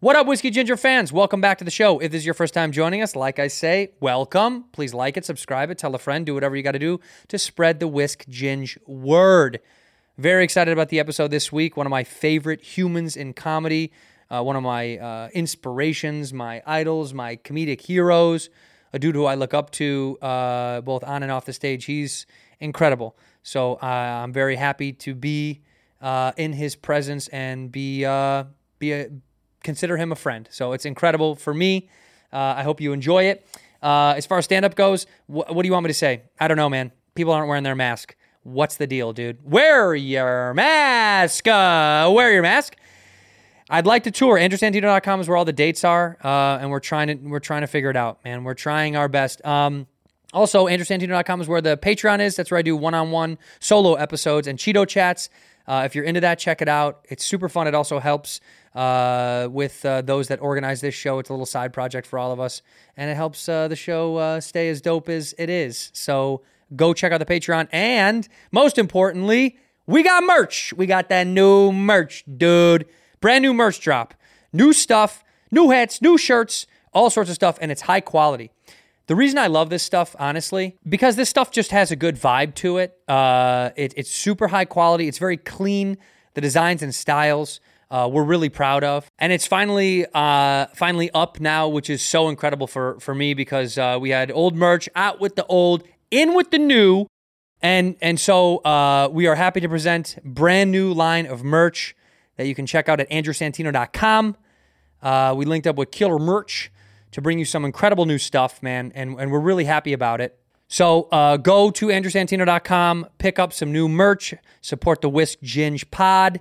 What up, Whiskey Ginger fans? Welcome back to the show. If this is your first time joining us, like I say, welcome. Please like it, subscribe it, tell a friend, do whatever you got to do to spread the Whisk Ginge word. Very excited about the episode this week. One of my favorite humans in comedy, one of my inspirations, my idols, my comedic heroes, a dude who I look up to both on and off the stage. He's incredible. So I'm very happy to be in his presence and consider him a friend. So it's incredible for me. I hope you enjoy it. As far as stand-up goes, what do you want me to say? I don't know, man. People aren't wearing their mask. What's the deal, dude? Wear your mask. Wear your mask. I'd like to tour. AndrewSantino.com is where all the dates are, and we're trying to figure it out, man. We're trying our best. Also, AndrewSantino.com is where the Patreon is. That's where I do one-on-one solo episodes and Cheeto chats. If you're into that, check it out. It's super fun. It also helps with those that organize this show. It's a little side project for all of us, and it helps the show stay as dope as it is. So go check out the Patreon, and most importantly, we got merch. We got that new merch, dude. Brand new merch drop. New stuff, new hats, new shirts, all sorts of stuff, and it's high quality. The reason I love this stuff, honestly, because this stuff just has a good vibe to it. It's super high quality. It's very clean. The designs and styles we're really proud of. And it's finally up now, which is so incredible for me because we had old merch, out with the old, in with the new. And so we are happy to present brand new line of merch that you can check out at AndrewSantino.com. We linked up with Killer Merch to bring you some incredible new stuff, man, and we're really happy about it. So go to AndrewSantino.com, pick up some new merch, support the Whisk Ginge pod.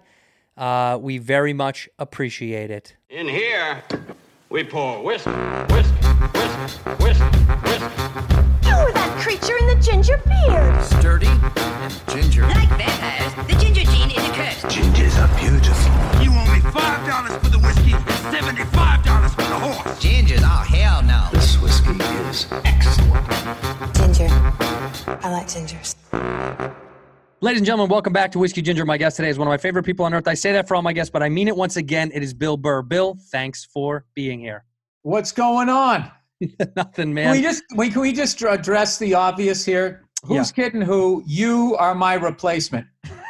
We very much appreciate it. In here, we pour whisk, whisk, whisk, whisk, whisk. You were that creature in the ginger beard. Sturdy and ginger. Like vampires, the ginger gene is a curse. Gingers are beautiful. You owe me $5 for the whiskey and $75 for the horse. Gingers? Oh, hell no. This whiskey is excellent. Ginger. I like gingers. Ladies and gentlemen, welcome back to Whiskey Ginger. My guest today is one of my favorite people on earth. I say that for all my guests, but I mean it once again. It is Bill Burr. Bill, thanks for being here. What's going on? Nothing, man. Can we just address the obvious here? Who's kidding who? You are my replacement.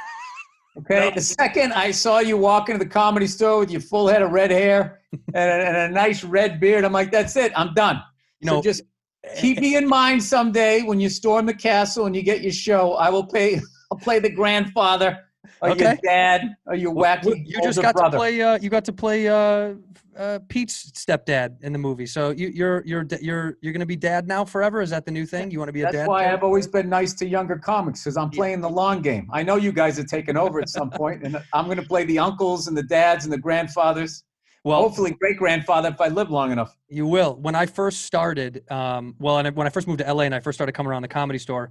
Okay? No. The second I saw you walk into the Comedy Store with your full head of red hair and a nice red beard, I'm like, that's it. I'm done. So just keep me in mind someday when you storm the castle and you get your show. I'll play the grandfather or your dad or your wacky You just got brother. to play. You got to play Pete's stepdad in the movie. So you're going to be dad now forever. Is that the new thing? You want to be a dad? That's why I've always been nice to younger comics because I'm playing the long game. I know you guys are taking over at some point, and I'm going to play the uncles and the dads and the grandfathers. Well, hopefully great grandfather if I live long enough. You will. When I first started, and when I first moved to LA and I first started coming around the Comedy Store.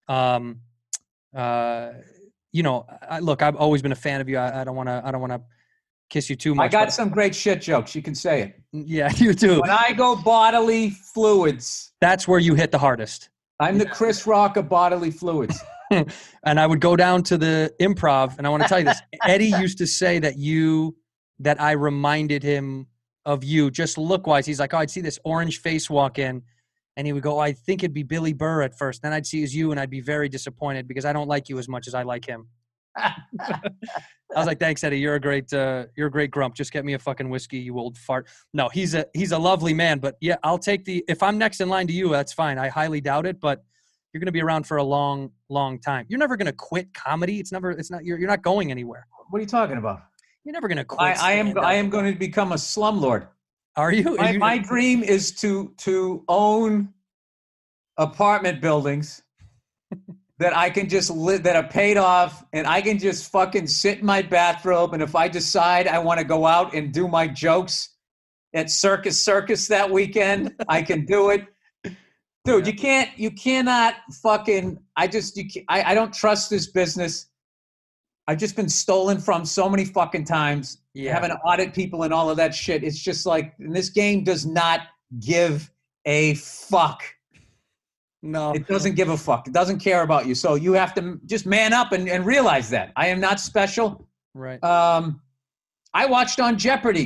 Look, I've always been a fan of you. I don't want to kiss you too much. I got some great shit jokes. You can say it. Yeah, you do. When I go bodily fluids, that's where you hit the hardest. I'm the Chris Rock of bodily fluids. And I would go down to the Improv, and I want to tell you this. Eddie used to say that I reminded him of you, just look-wise. He's like, I'd see this orange face walk in. And he would go, I think it'd be Billy Burr at first. Then I'd see as you, and I'd be very disappointed because I don't like you as much as I like him. I was like, thanks, Eddie. You're a great grump. Just get me a fucking whiskey, you old fart. No, he's a lovely man. But yeah, I'll take if I'm next in line to you, that's fine. I highly doubt it, but you're going to be around for a long, long time. You're never going to quit comedy. You're not going anywhere. What are you talking about? You're never going to quit. I am going to become a slumlord. Are you? My dream is to own apartment buildings that I can just live, that are paid off, and I can just fucking sit in my bathrobe. And if I decide I want to go out and do my jokes at Circus that weekend, I can do it. Dude, you cannot fucking, I don't trust this business. I've just been stolen from so many fucking times. Yeah. Having to audit people and all of that shit. It's just like, this game does not give a fuck. No. It doesn't give a fuck. It doesn't care about you. So you have to just man up and realize that. I am not special. Right. I watched on Jeopardy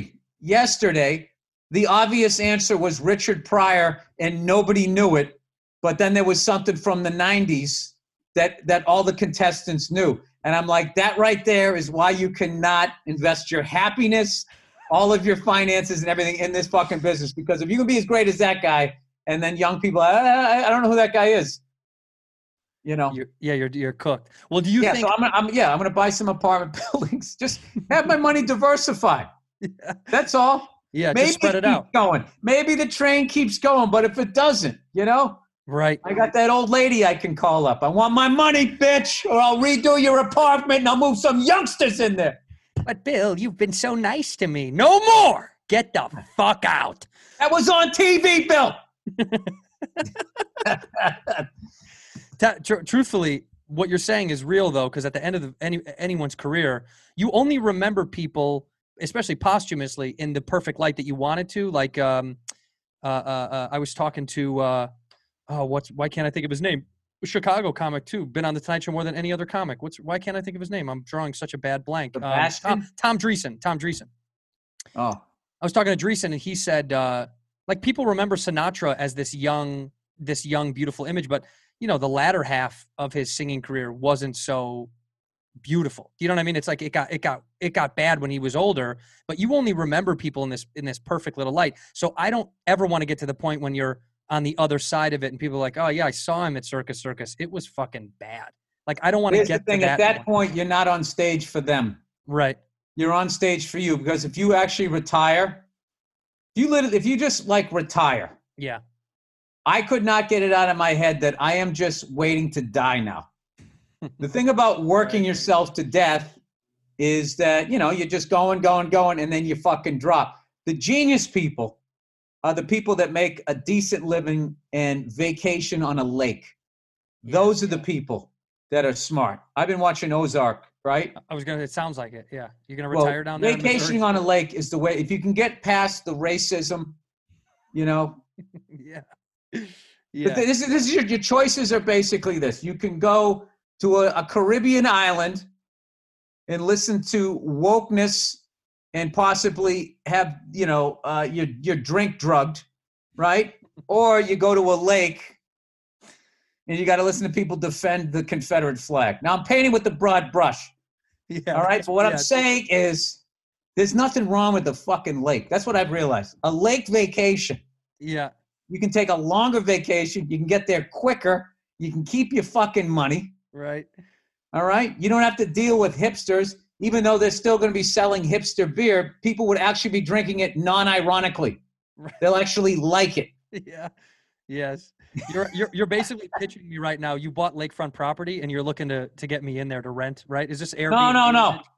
yesterday, the obvious answer was Richard Pryor, and nobody knew it. But then there was something from the 90s that all the contestants knew. And I'm like, that right there is why you cannot invest your happiness, all of your finances and everything in this fucking business. Because if you can be as great as that guy, and then young people, I don't know who that guy is. You know? You're cooked. Well, do you think? So I'm gonna buy some apartment buildings. Just have my money diversified. Yeah. That's all. Yeah, Maybe just spread it out. Going. Maybe the train keeps going, but if it doesn't, you know, Right. I got that old lady I can call up. I want my money, bitch, or I'll redo your apartment and I'll move some youngsters in there. But Bill, you've been so nice to me. No more. Get the fuck out. That was on TV, Bill. Truthfully, what you're saying is real, though, because at the end of anyone's career, you only remember people, especially posthumously, in the perfect light that you wanted to. Like, I was talking to, why can't I think of his name? Chicago comic too. Been on the Tonight Show more than any other comic. Why can't I think of his name? I'm drawing such a bad blank. Tom Dreesen. Oh, I was talking to Dreesen, and he said, like, people remember Sinatra as this young, beautiful image, but you know, the latter half of his singing career wasn't so beautiful. You know what I mean? It's like it got bad when he was older, but you only remember people in this perfect little light. So I don't ever want to get to the point when you're on the other side of it and people are like, oh yeah, I saw him at Circus. It was fucking bad. Like, I don't want to get the thing, to at that point, you're not on stage for them. Right. You're on stage for you, because if you actually retire, if you just like retire. Yeah. I could not get it out of my head that I am just waiting to die now. The thing about working yourself to death is that, you know, you're just going, and then you fucking drop. The genius people are the people that make a decent living and vacation on a lake. Those are the people that are smart. I've been watching Ozark, right? It sounds like it. Yeah. You're going to retire down there? Vacationing on a lake is the way. If you can get past the racism, you know. Yeah. But this is your choices are basically this. You can go to a Caribbean island and listen to wokeness and possibly have, you know, your drink drugged, right? Or you go to a lake and you got to listen to people defend the Confederate flag. Now, I'm painting with the broad brush. Yeah. All right? But what I'm saying is there's nothing wrong with the fucking lake. That's what I've realized. A lake vacation. Yeah. You can take a longer vacation. You can get there quicker. You can keep your fucking money. Right. All right? You don't have to deal with hipsters. Even though they're still going to be selling hipster beer, people would actually be drinking it non-ironically. Right. They'll actually like it. Yeah. Yes. You're basically pitching me right now. You bought lakefront property and you're looking to get me in there to rent, right? Is this Airbnb?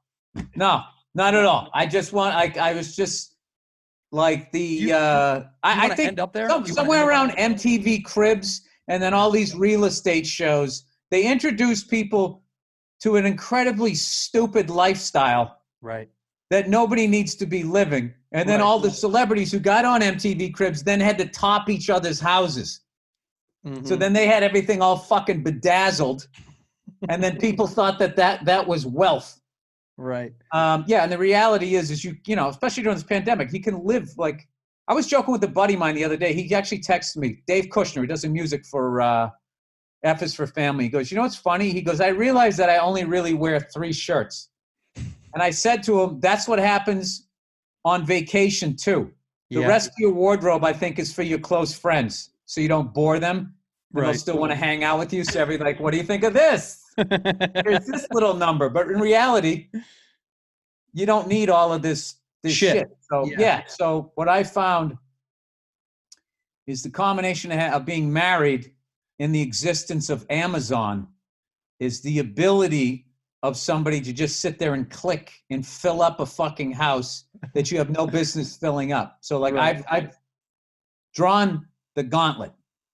No, not at all. I just want. I was just like the. I think end up there? Somewhere around MTV Cribs, and then all these real estate shows. They introduce people to an incredibly stupid lifestyle, right, that nobody needs to be living. And then all the celebrities who got on MTV Cribs then had to top each other's houses. Mm-hmm. So then they had everything all fucking bedazzled. And then people thought that was wealth. Right. Yeah, and the reality is you know, especially during this pandemic, you can live like, I was joking with a buddy of mine the other day. He actually texted me, Dave Kushner, who does the music for F is for Family. He goes, you know what's funny? He goes, I realized that I only really wear 3 shirts. And I said to him, that's what happens on vacation too. The rest of your wardrobe, I think, is for your close friends, so you don't bore them. And they'll still want to hang out with you. So everybody's like, what do you think of this? Here's this little number. But in reality, you don't need all of this shit. So so what I found is the combination of being married and the existence of Amazon is the ability of somebody to just sit there and click and fill up a fucking house that you have no business filling up. So like I've drawn the gauntlet.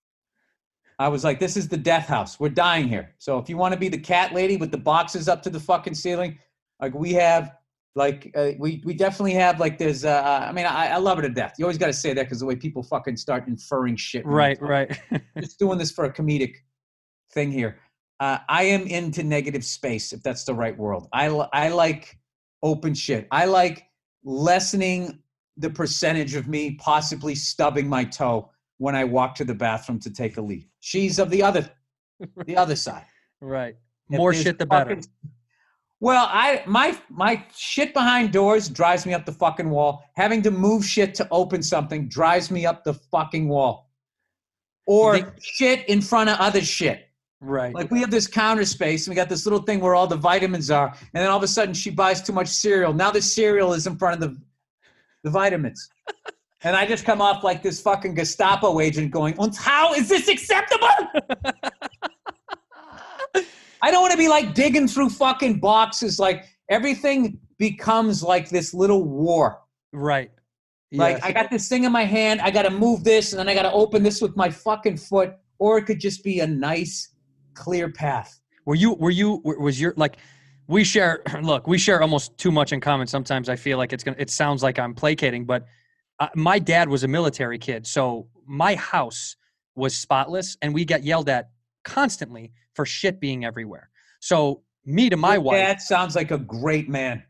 I was like, this is the death house. We're dying here. So if you want to be the cat lady with the boxes up to the fucking ceiling, like we have, like we definitely have, like there's, I mean, I love her to death. You always got to say that because the way people fucking start inferring shit. Right. Just doing this for a comedic thing here. I am into negative space, if that's the right word. I like open shit. I like lessening the percentage of me possibly stubbing my toe when I walk to the bathroom to take a leak. She's of the other side. Right. If More there's shit, the better. Well, my shit behind doors drives me up the fucking wall. Having to move shit to open something drives me up the fucking wall. Or shit in front of other shit. Right. Like we have this counter space and we got this little thing where all the vitamins are. And then all of a sudden she buys too much cereal. Now the cereal is in front of the vitamins. And I just come off like this fucking Gestapo agent going, "Und how is this acceptable?" I don't want to be like digging through fucking boxes. Like everything becomes like this little war. Right. Like Yes. I got this thing in my hand. I got to move this and then I got to open this with my fucking foot. Or it could just be a nice, clear path. Was your, like, we share almost too much in common. Sometimes I feel like it sounds like I'm placating, but my dad was a military kid. So my house was spotless and we got yelled at constantly for shit being everywhere. So me to my wife. Dad sounds like a great man.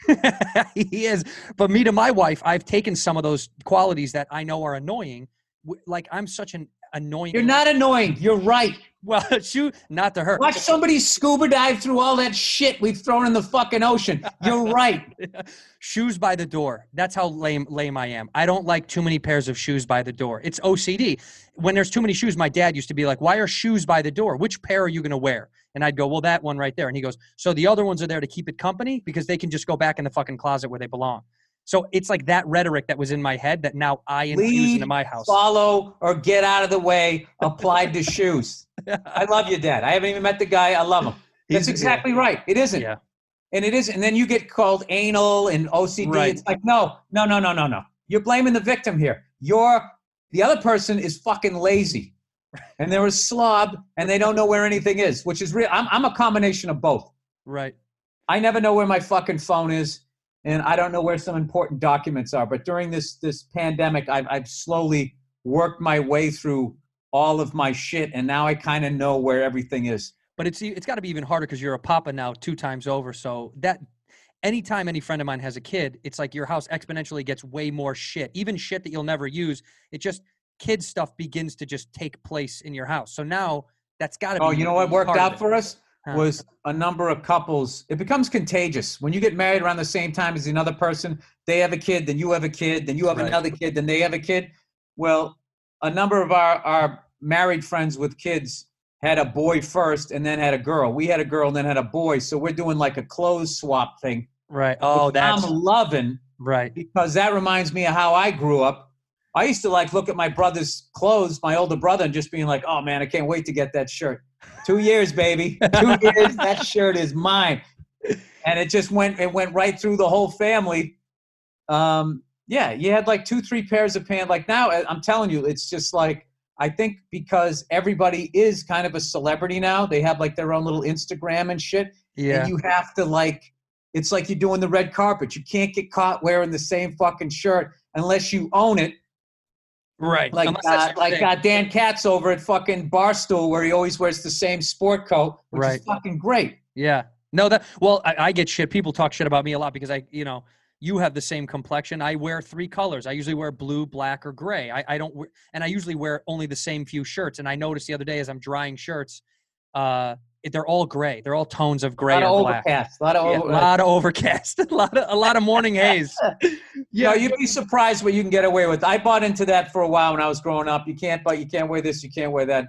He is. But me to my wife, I've taken some of those qualities that I know are annoying. Like I'm such an annoying. You're not annoying. You're right. Well, not to her. Watch somebody scuba dive through all that shit we've thrown in the fucking ocean. You're right. Shoes by the door. That's how lame I am. I don't like too many pairs of shoes by the door. It's OCD. When there's too many shoes, my dad used to be like, "Why are shoes by the door? Which pair are you going to wear?" And I'd go, "Well, that one right there." And he goes, "So the other ones are there to keep it company because they can just go back in the fucking closet where they belong." So it's like that rhetoric that was in my head that now I infuse into my house. Follow, or get out of the way applied to shoes. I love you, Dad. I haven't even met the guy. I love him. That's exactly right. It isn't. Yeah. And it isn't. And then you get called anal and OCD. Right. It's like, no. You're blaming the victim here. The other person is fucking lazy. And they're a slob and they don't know where anything is, which is real. I'm a combination of both. Right. I never know where my fucking phone is. And I don't know where some important documents are. But during this pandemic, I've slowly worked my way through all of my shit. And now I kind of know where everything is. But it's got to be even harder because you're a papa now 2 times over. So that anytime any friend of mine has a kid, it's like your house exponentially gets way more shit. Even shit that you'll never use. It just, kid stuff begins to just take place in your house. So now that's got to be. Oh, you know what worked part of out it. for us? Was a number of couples. It becomes contagious. When you get married around the same time as another person, they have a kid, then you have a kid, then you have another kid, then they have a kid. Well, a number of our married friends with kids had a boy first and then had a girl. We had a girl and then had a boy. So we're doing like a clothes swap thing. Right. Oh, that's I'm loving. right. Because that reminds me of how I grew up. I used to like look at my brother's clothes, my older brother, and just being like, "Oh man, I can't wait to get that shirt." 2 years, baby. 2 years, that shirt is mine. And it went right through the whole family. Yeah, you had like 2-3 pairs of pants. Like now, I'm telling you, it's just like, I think because everybody is kind of a celebrity now, they have like their own little Instagram and shit. Yeah. And you have to like, it's like you're doing the red carpet. You can't get caught wearing the same fucking shirt unless you own it. Right. Like Unless that's your thing. Dan Katz over at fucking Barstool, where he always wears the same sport coat, which is fucking great. Yeah. No, I get shit. People talk shit about me a lot because you have the same complexion. I wear 3 colors. I usually wear blue, black, or gray. I don't wear, and I usually wear only the same few shirts. And I noticed the other day as I'm drying shirts, they're all gray. They're all tones of gray or black. A lot of overcast. A lot of morning haze. Yeah, you'd be surprised what you can get away with. I bought into that for a while when I was growing up. You can't wear this, you can't wear that.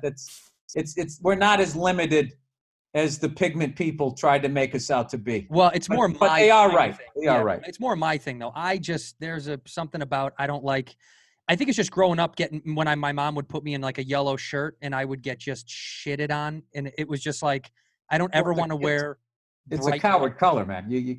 We're not as limited as the pigment people tried to make us out to be. Well, it's more but my they are kind of right. thing. They are right. It's more my thing though. There's something about I don't like. I think it's just growing up when my mom would put me in like a yellow shirt and I would get just shitted on, and it was just like I don't ever want to wear. It's a coward color, man. You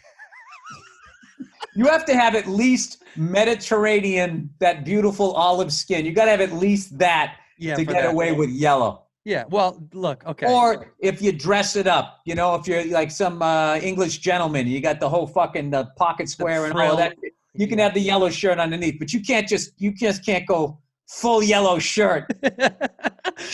you have to have at least Mediterranean, that beautiful olive skin. You got to have at least that to get away with yellow. Yeah. Well, look. Okay. Or if you dress it up, if you're like some English gentleman, you got the whole fucking pocket square and all of that. You can have the yellow shirt underneath, but you just can't go full yellow shirt.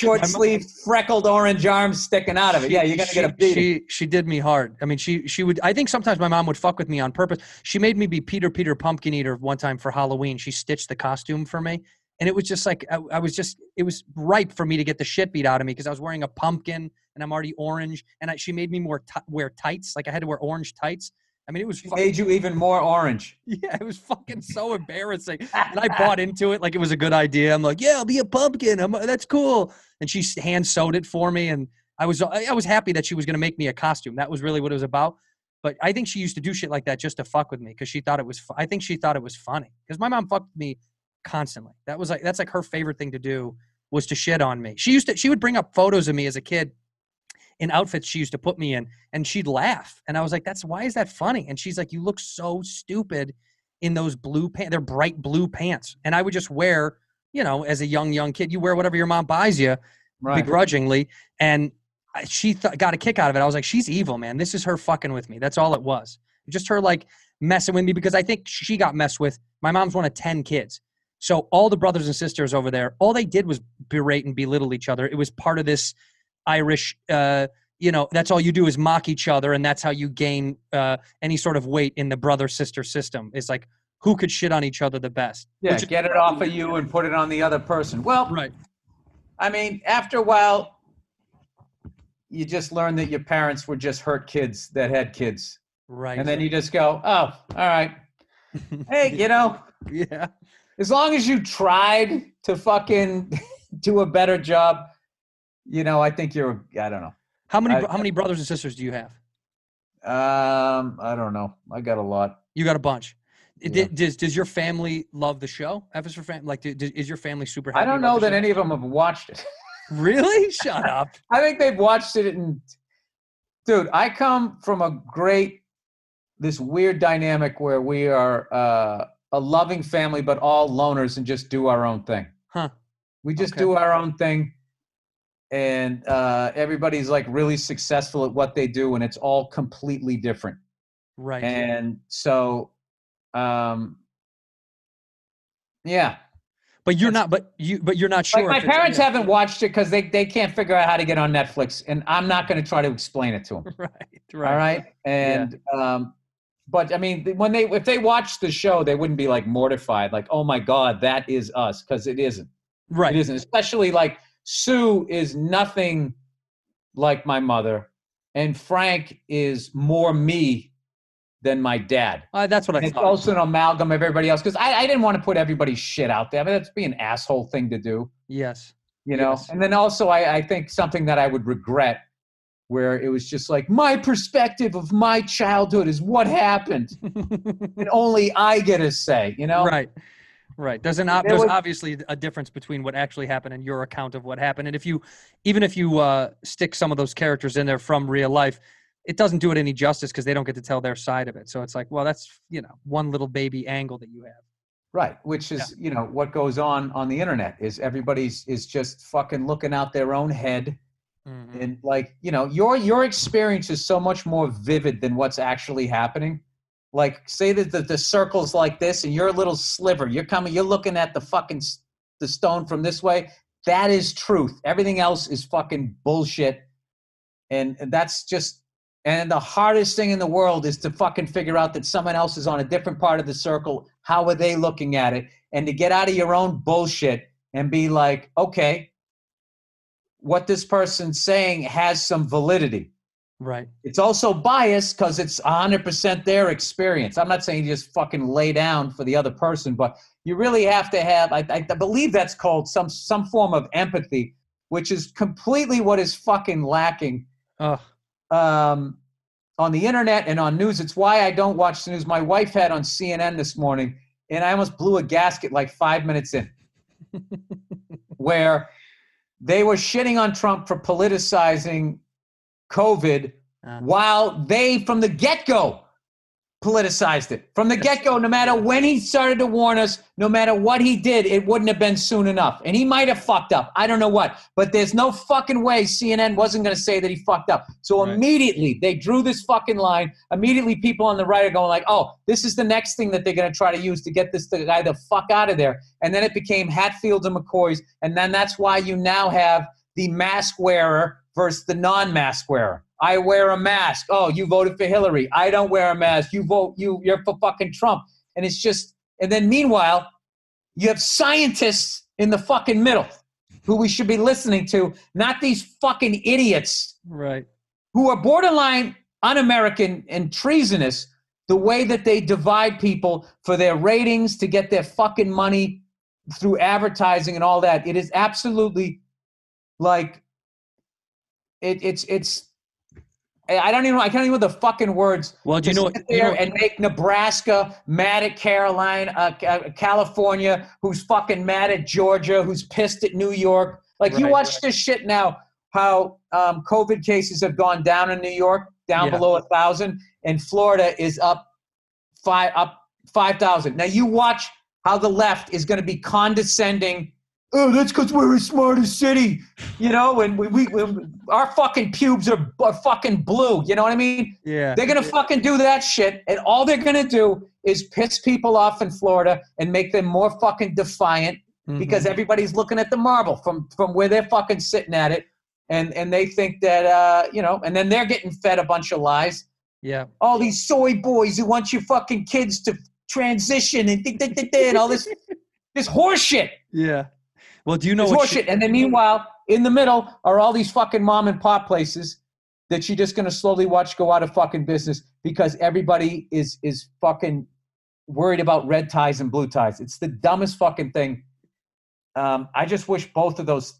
short sleeve, freckled orange arms sticking out of it. Yeah, you're gonna get a beating. She did me hard. I mean, she would. I think sometimes my mom would fuck with me on purpose. She made me be Peter Pumpkin Eater one time for Halloween. She stitched the costume for me, and it was just like I was just. It was ripe for me to get the shit beat out of me because I was wearing a pumpkin and I'm already orange, and she made me wear tights. Like I had to wear orange tights. I mean, it was made you even more orange. Yeah, it was fucking so embarrassing. And I bought into it like it was a good idea. I'm like, yeah, I'll be a pumpkin. That's cool. And she hand sewed it for me, and I was happy that she was going to make me a costume. That was really what it was about. But I think she used to do shit like that just to fuck with me because she thought it was. I think she thought it was funny because my mom fucked with me constantly. That's like her favorite thing to do was to shit on me. She would bring up photos of me as a kid in outfits she used to put me in, and she'd laugh. And I was like, why is that funny? And she's like, you look so stupid in those blue pants. They're bright blue pants. And I would just wear, as a young kid, you wear whatever your mom buys you begrudgingly. And she got a kick out of it. I was like, she's evil, man. This is her fucking with me. That's all it was. Just her like messing with me because I think she got messed with. My mom's one of 10 kids. So all the brothers and sisters over there, all they did was berate and belittle each other. It was part of this Irish, that's all you do is mock each other, and that's how you gain any sort of weight in the brother-sister system. It's like, who could shit on each other the best? Yeah, get it off of you and put it on the other person. Well, right. I mean, after a while, you just learn that your parents were just hurt kids that had kids. Right. And then you just go, oh, all right. Hey, Yeah. As long as you tried to fucking do a better job, I think I don't know. How many brothers and sisters do you have? I don't know. I got a lot. You got a bunch. Yeah. Does your family love the show? Is your family super happy? I don't know that any of them have watched it. Really? Shut up. I think they've watched it. Dude, I come from this weird dynamic where we are a loving family, but all loners and just do our own thing. Huh. We just do our own thing. And everybody's like really successful at what they do, and it's all completely different. Right. And so, yeah. But you're not sure. Like my parents haven't watched it because they can't figure out how to get on Netflix, and I'm not going to try to explain it to them. Right. All right. And but I mean, if they watched the show, they wouldn't be like mortified, like, oh my God, that is us, because it isn't. Right. It isn't. Especially like Sue is nothing like my mother, and Frank is more me than my dad. That's what I thought. It's also an amalgam of everybody else, because I didn't want to put everybody's shit out there. I mean, that's be an asshole thing to do. Yes. Yes. And then also I think something that I would regret, where it was just like, my perspective of my childhood is what happened. And only I get a say, Right. There's obviously a difference between what actually happened and your account of what happened. And even if you stick some of those characters in there from real life, it doesn't do it any justice because they don't get to tell their side of it. So it's like, well, that's, one little baby angle that you have. Right. Which is, what goes on the internet is everybody's is just fucking looking out their own head. Mm-hmm. And like, your experience is so much more vivid than what's actually happening. Like, say that the circle's like this and you're a little sliver. You're looking at the stone from this way. That is truth. Everything else is fucking bullshit. And that's just, and the hardest thing in the world is to fucking figure out that someone else is on a different part of the circle. How are they looking at it? And to get out of your own bullshit and be like, okay, what this person's saying has some validity. Right. It's also biased because it's 100% their experience. I'm not saying you just fucking lay down for the other person, but you really have to have, I believe that's called some form of empathy, which is completely what is fucking lacking on the internet and on news. It's why I don't watch the news. My wife had on CNN this morning, and I almost blew a gasket like 5 minutes in, where they were shitting on Trump for politicizing COVID while they, from the get-go, politicized it. From the get-go, no matter when he started to warn us, no matter what he did, it wouldn't have been soon enough. And he might have fucked up. I don't know what. But there's no fucking way CNN wasn't going to say that he fucked up. So immediately, they drew this fucking line. Immediately, people on the right are going like, oh, this is the next thing that they're going to try to use to get this guy the fuck out of there. And then it became Hatfields and McCoys. And then that's why you now have the mask wearer versus the non-mask wearer. I wear a mask. Oh, you voted for Hillary. I don't wear a mask. You're for fucking Trump. And it's just, and then meanwhile, you have scientists in the fucking middle who we should be listening to, not these fucking idiots. Right. Who are borderline un-American and treasonous, the way that they divide people for their ratings to get their fucking money through advertising and all that. It is absolutely like it's I can't even know the fucking words. Well, do you know what? Sit there and make Nebraska mad at California, who's fucking mad at Georgia, who's pissed at New York. Like, you watch this shit now, how COVID cases have gone down in New York, below 1,000, and Florida is up 5,000. Now you watch how the left is going to be condescending. Oh, that's because we're the smartest city, and we our fucking pubes are fucking blue. You know what I mean? Yeah. They're going to fucking do that shit, and all they're going to do is piss people off in Florida and make them more fucking defiant because everybody's looking at the marble from where they're fucking sitting at it, and they think that, and then they're getting fed a bunch of lies. Yeah. All these soy boys who want your fucking kids to transition and all this horse shit. Yeah. Well, do you know it's what horseshit? And then meanwhile, in the middle are all these fucking mom and pop places that you're just going to slowly watch go out of fucking business because everybody is fucking worried about red ties and blue ties. It's the dumbest fucking thing. I just wish both of those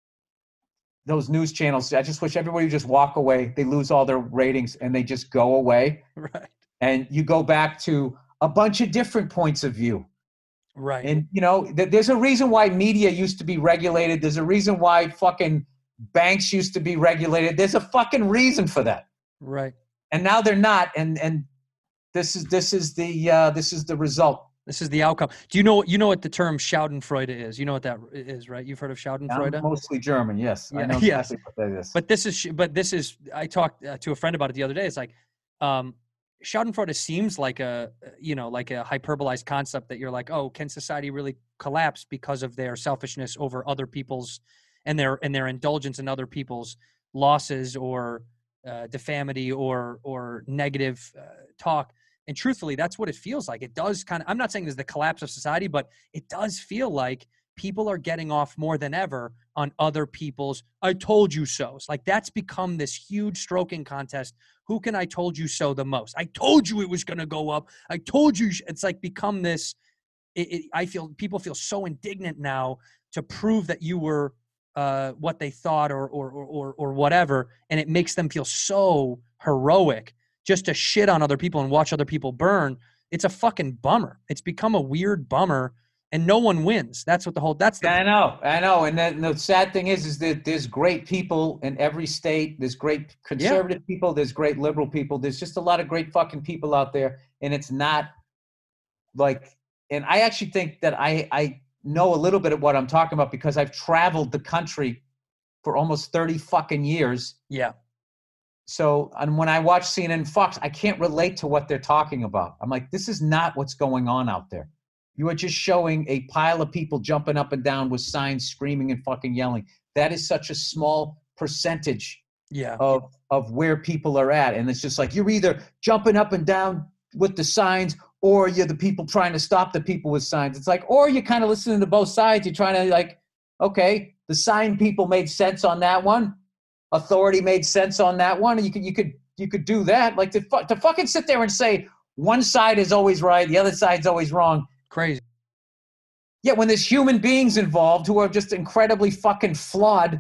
news channels, I just wish everybody would just walk away. They lose all their ratings and they just go away. Right. And you go back to a bunch of different points of view. Right. And, there's a reason why media used to be regulated. There's a reason why fucking banks used to be regulated. There's a fucking reason for that. Right. And now they're not. And this is the result. This is the outcome. Do you know what the term Schadenfreude is? You know what that is, right? You've heard of Schadenfreude? I'm mostly German, yes. Yeah, I know exactly what that is. But this is I talked to a friend about it the other day. It's like Schadenfreude seems like a hyperbolized concept that you're like, oh, can society really collapse because of their selfishness over other people's and their indulgence in other people's losses or defamity or negative talk? And truthfully, that's what it feels like. It does kind of, I'm not saying there's the collapse of society, but it does feel like people are getting off more than ever on other people's I told you so's. Like, that's become this huge stroking contest. Who can I told you so the most? I told you it was going to go up. I told you. It's like become this. I feel people feel so indignant now to prove that you were what they thought or whatever. And it makes them feel so heroic just to shit on other people and watch other people burn. It's a fucking bummer. It's become a weird bummer. And no one wins. That's what I know. And then the sad thing is that there's great people in every state. There's great conservative people. There's great liberal people. There's just a lot of great fucking people out there. And it's not like, and I actually think that I know a little bit of what I'm talking about because I've traveled the country for almost 30 fucking years. Yeah. So, and when I watch CNN and Fox, I can't relate to what they're talking about. I'm like, this is not what's going on out there. You are just showing a pile of people jumping up and down with signs, screaming and fucking yelling. That is such a small percentage of where people are at. And it's just like, you're either jumping up and down with the signs or you're the people trying to stop the people with signs. It's like, or you're kind of listening to both sides. You're trying to like, okay, the sign people made sense on that one. Authority made sense on that one. And you could do that. Like to fucking sit there and say one side is always right, the other side's always wrong. Crazy. Yeah, when there's human beings involved who are just incredibly fucking flawed,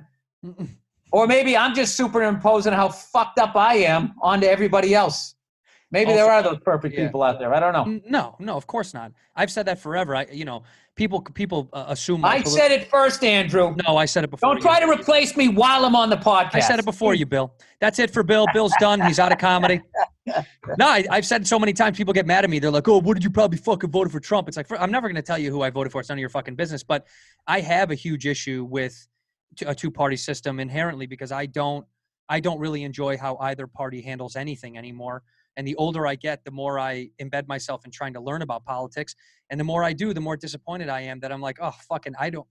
or maybe I'm just superimposing how fucked up I am onto everybody else. Maybe there are those perfect people out there. I don't know. No, of course not. I've said that forever. People assume. I said it first, Andrew. No, I said it before. Don't try to replace me while I'm on the podcast. I said it before you, Bill. That's it for Bill. Bill's done. He's out of comedy. No, I've said it so many times. People get mad at me. They're like, "Oh, what did you probably fucking voted for Trump?" It's like I'm never going to tell you who I voted for. It's none of your fucking business. But I have a huge issue with a two-party system inherently because I don't really enjoy how either party handles anything anymore. And the older I get, the more I embed myself in trying to learn about politics. And the more I do, the more disappointed I am that I'm like, oh, fucking,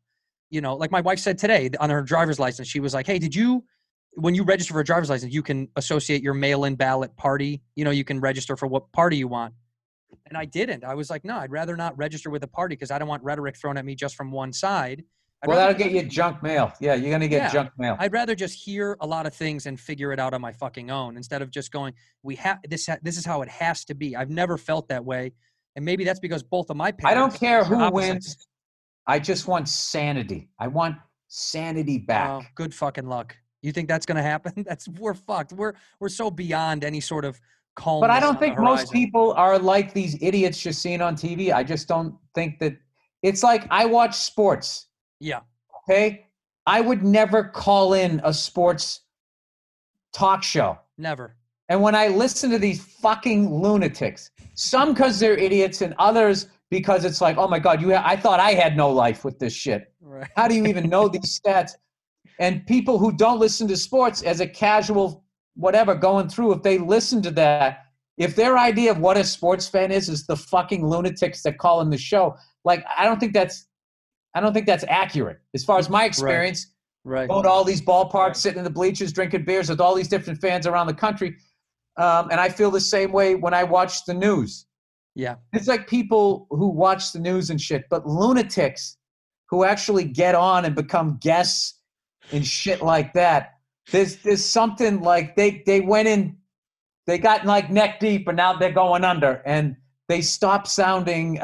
like my wife said today on her driver's license, she was like, hey, when you register for a driver's license, you can associate your mail-in ballot party. You can register for what party you want. And I didn't. I was like, no, I'd rather not register with a party because I don't want rhetoric thrown at me just from one side. Well, that'll get you junk mail. Yeah, you're going to get junk mail. I'd rather just hear a lot of things and figure it out on my fucking own instead of just going, this is how it has to be. I've never felt that way. And maybe that's because both of my parents. I don't care who opposites. wins. I just want sanity. I want sanity back. Oh, good fucking luck. You think that's going to happen? We're fucked. We're so beyond any sort of calmness. But I don't think most people are like these idiots you're seeing on TV. I just don't think that. It's like I watch sports. Yeah. Okay. I would never call in a sports talk show. Never. And when I listen to these fucking lunatics, some because they're idiots and others because it's like, oh my God, I thought I had no life with this shit. Right. How do you even know these stats? And people who don't listen to sports as a casual whatever going through, if they listen to that, if their idea of what a sports fan is the fucking lunatics that call in the show, like I don't think that's accurate as far as my experience. Right. Going to all these ballparks, sitting in the bleachers, drinking beers with all these different fans around the country. And I feel the same way when I watch the news. Yeah. It's like people who watch the news and shit, but lunatics who actually get on and become guests and shit like that. There's something like they went in, they got like neck deep and now they're going under and they stop sounding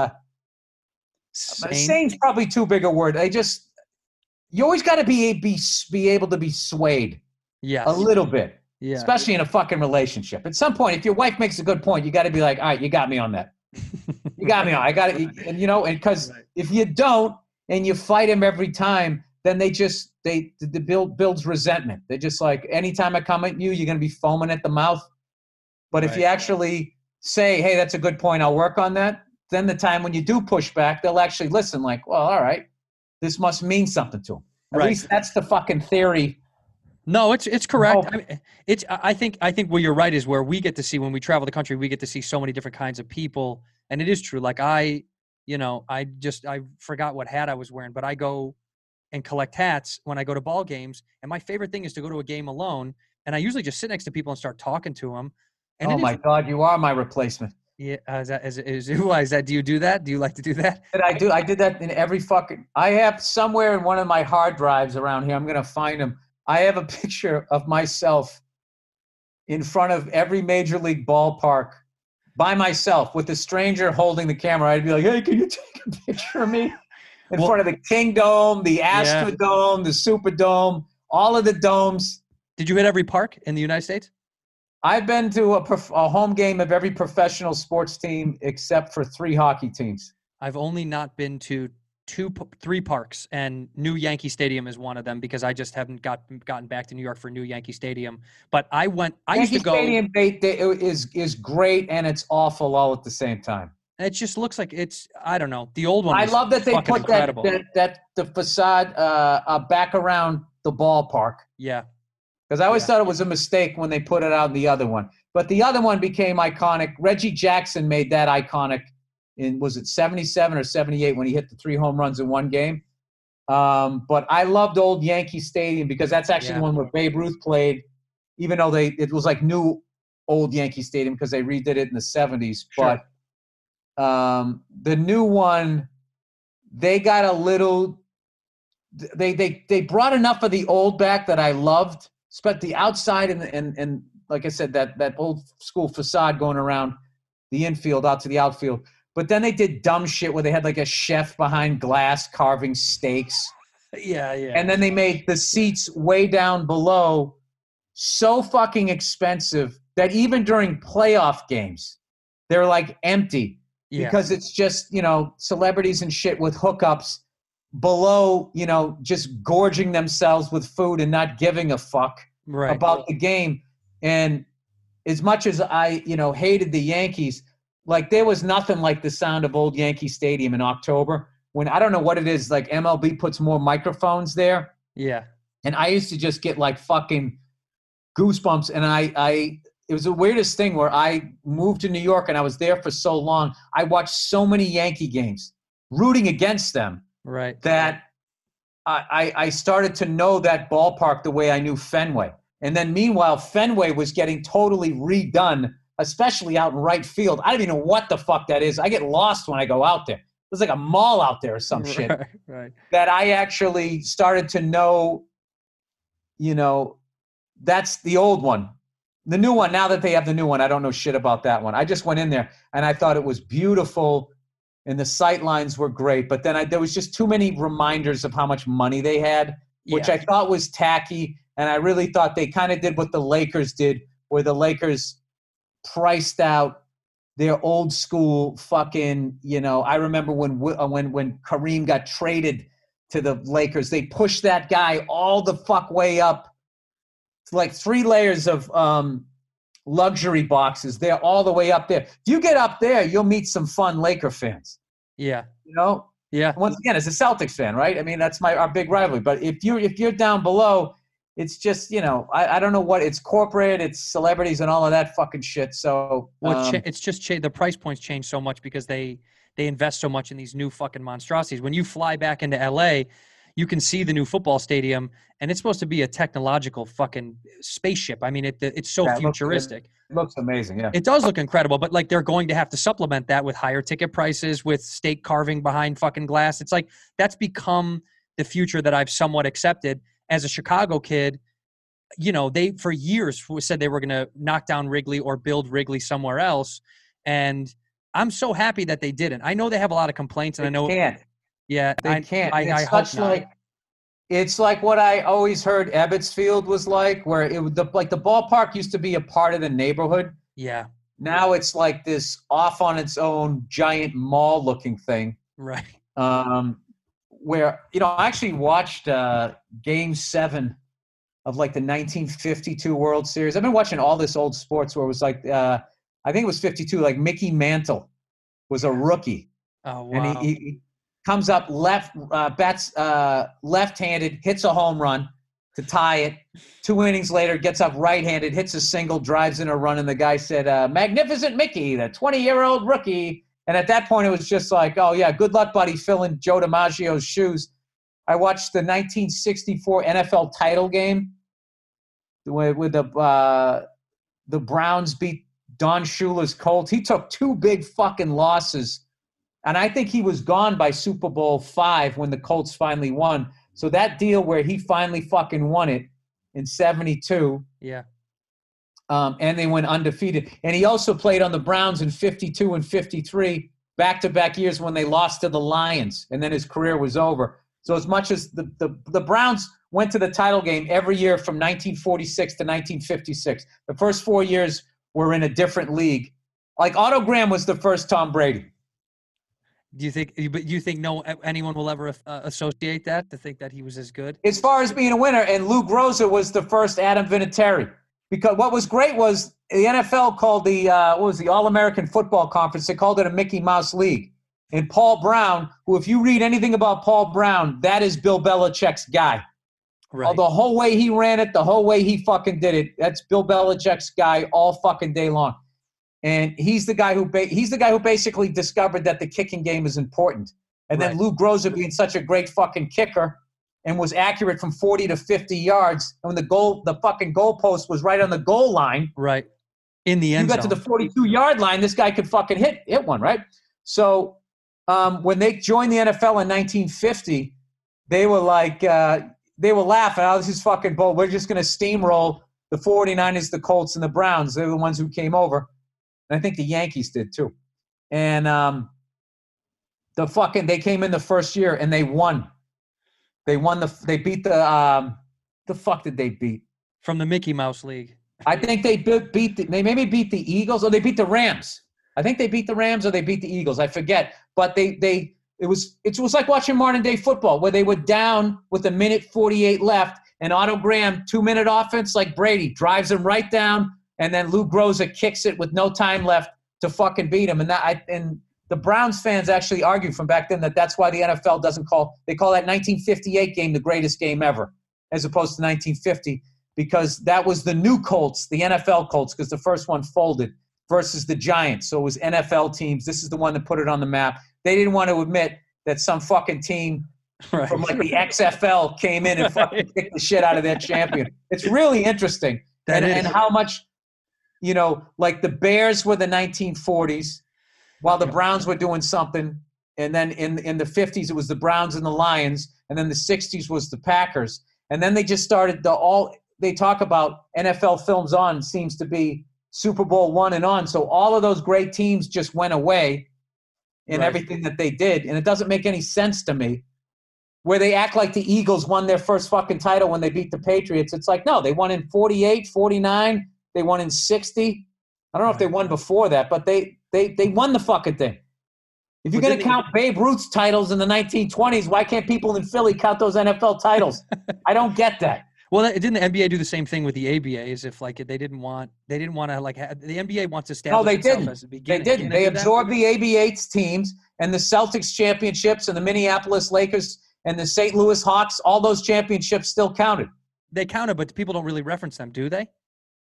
sane's probably too big a word. You always got to be able to be swayed. Yes. A little bit. Yeah. Especially in a fucking relationship. At some point, if your wife makes a good point, you got to be like, all right, you got me on that. You got me on. I got it. And and because if you don't and you fight him every time, then builds resentment. They're just like, anytime I come at you, you're going to be foaming at the mouth. But if you actually say, hey, that's a good point, I'll work on that. Then the time when you do push back, they'll actually listen like, well, all right, this must mean something to them. At least that's the fucking theory. No, it's correct. I think where you're right is where we get to see when we travel the country, we get to see so many different kinds of people. And it is true. Like I forgot what hat I was wearing, but I go and collect hats when I go to ball games. And my favorite thing is to go to a game alone. And I usually just sit next to people and start talking to them. And oh my God, you are my replacement. Yeah. Why is that? Do you do that? Do you like to do that? I did that in every fucking, I have somewhere in one of my hard drives around here. I'm going to find them. I have a picture of myself in front of every major league ballpark by myself with a stranger holding the camera. I'd be like, hey, can you take a picture of me? In front of the King Dome, the Astrodome, the Superdome, all of the domes. Did you hit every park in the United States? I've been to a home game of every professional sports team except for 3 hockey teams. I've only not been to 3 parks, and New Yankee Stadium is one of them because I just haven't gotten back to New York for New Yankee Stadium. But I used to go. Stadium is great and it's awful all at the same time. It just looks like I don't know. The old one. I love that they put the facade back around the ballpark. Yeah. Because I always thought it was a mistake when they put it out in the other one. But the other one became iconic. Reggie Jackson made that iconic in, was it 77 or 78 when he hit the 3 home runs in one game? But I loved old Yankee Stadium because that's actually the one where Babe Ruth played, even though it was like new old Yankee Stadium because they redid it in the 70s. Sure. But the new one, they got a little – they brought enough of the old back that I loved. But the outside and like I said, that old school facade going around the infield out to the outfield. But then they did dumb shit where they had like a chef behind glass carving steaks. Yeah. And then they made the seats way down below so fucking expensive that even during playoff games, they're like empty because it's just, celebrities and shit with hookups below, just gorging themselves with food and not giving a fuck about the game. And as much as I, hated the Yankees, like there was nothing like the sound of old Yankee Stadium in October when I don't know what it is, like MLB puts more microphones there. Yeah. And I used to just get like fucking goosebumps. And it was the weirdest thing where I moved to New York and I was there for so long. I watched so many Yankee games rooting against them. Right. That I started to know that ballpark the way I knew Fenway. And then meanwhile, Fenway was getting totally redone, especially out in right field. I don't even know what the fuck that is. I get lost when I go out there. There's like a mall out there or some shit. Right. That I actually started to know, that's the old one. The new one, now that they have the new one, I don't know shit about that one. I just went in there and I thought it was beautiful and the sight lines were great. But then there was just too many reminders of how much money they had, which I thought was tacky. And I really thought they kind of did what the Lakers did, where the Lakers priced out their old school fucking, I remember when Kareem got traded to the Lakers, they pushed that guy all the fuck way up. It's like 3 layers of luxury boxes. They're all the way up there. If you get up there, you'll meet some fun Laker fans. Yeah. Yeah. Once again, as a Celtics fan, right? I mean, that's our big rivalry. But if you're down below, it's just, I don't know what, it's corporate, it's celebrities and all of that fucking shit. So it's just the price points change so much because they invest so much in these new fucking monstrosities. When you fly back into LA, you can see the new football stadium, and it's supposed to be a technological fucking spaceship. I mean, it's so futuristic. It looks amazing, yeah. It does look incredible, but like they're going to have to supplement that with higher ticket prices, with steak carving behind fucking glass. It's like that's become the future that I've somewhat accepted. As a Chicago kid, they for years said they were going to knock down Wrigley or build Wrigley somewhere else, and I'm so happy that they didn't. I know they have a lot of complaints, and I know can't. Yeah, they can't. I hope not. It's like what I always heard Ebbets Field was like, where the ballpark used to be a part of the neighborhood. Yeah. Now it's like this off on its own giant mall looking thing. Right. Where I actually watched Game 7 of like the 1952 World Series. I've been watching all this old sports where it was like I think it was 52. Like Mickey Mantle was a rookie. Oh wow! And he comes up bats left-handed, hits a home run to tie it. 2 innings later, gets up right-handed, hits a single, drives in a run, and the guy said, "Magnificent Mickey, the 20-year-old rookie." And at that point, it was just like, "Oh yeah, good luck, buddy, filling Joe DiMaggio's shoes." I watched the 1964 NFL title game with the Browns beat Don Shula's Colts. He took 2 big fucking losses. And I think he was gone by Super Bowl V when the Colts finally won. So that deal where he finally fucking won it in 72. Yeah. And they went undefeated. And he also played on the Browns in 52 and 53, back-to-back years when they lost to the Lions. And then his career was over. So as much as the Browns went to the title game every year from 1946 to 1956, the first 4 years were in a different league. Like Otto Graham was the first Tom Brady. Do you think anyone will ever associate that, to think that he was as good? As far as being a winner, and Lou Groza was the first Adam Vinatieri. Because what was great was the NFL called the All-American Football Conference, they called it a Mickey Mouse League. And Paul Brown, who if you read anything about Paul Brown, that is Bill Belichick's guy. Right. The whole way he ran it, the whole way he fucking did it, that's Bill Belichick's guy all fucking day long. And he's the guy who basically discovered that the kicking game is important. And then Lou Groza being such a great fucking kicker and was accurate from 40 to 50 yards. And when the fucking goalpost was right on the goal line. Right. In the end zone. You got to the 42-yard line, this guy could fucking hit one, right? So when they joined the NFL in 1950, they were like, they were laughing. Oh, this is fucking bull. We're just going to steamroll the 49ers, the Colts, and the Browns. They're the ones who came over. And I think the Yankees did too. And they came in the first year and they won. They beat the fuck did they beat? From the Mickey Mouse League. I think they they maybe beat the Eagles or they beat the Rams. I think they beat the Rams or they beat the Eagles. I forget. But it was like watching modern day football where they were down with 1:48 left and Otto Graham 2-minute offense like Brady drives them right down. And then Lou Groza kicks it with no time left to fucking beat him. And the Browns fans actually argue from back then that's why the NFL they call that 1958 game the greatest game ever, as opposed to 1950, because that was the new Colts, the NFL Colts, because the first one folded, versus the Giants. So it was NFL teams. This is the one that put it on the map. They didn't want to admit that some fucking team Right. from like the XFL came in and fucking kicked the shit out of their champion. It's really interesting. That And is. how much, like the Bears were the 1940s while the Browns were doing something. And then in the 50s, it was the Browns and the Lions. And then the 60s was the Packers. And then they just started they talk about NFL Films On seems to be Super Bowl I and on. So all of those great teams just went away in Right. everything that they did. And it doesn't make any sense to me where they act like the Eagles won their first fucking title when they beat the Patriots. It's like, no, they won in 48, 49. They won in 60. I don't know if they won before that, but they won the fucking thing. If you're But going to didn't count Babe Ruth's titles in the 1920s, why can't people in Philly count those NFL titles? I don't get that. Well, didn't the NBA do the same thing with the ABA? As if like they didn't want to like the NBA wants to establish No, they itself didn't. as the They beginning. didn't. They absorbed the ABA teams and the Celtics championships and the Minneapolis Lakers and the St. Louis Hawks. All those championships still counted. They counted, but people don't really reference them, do they?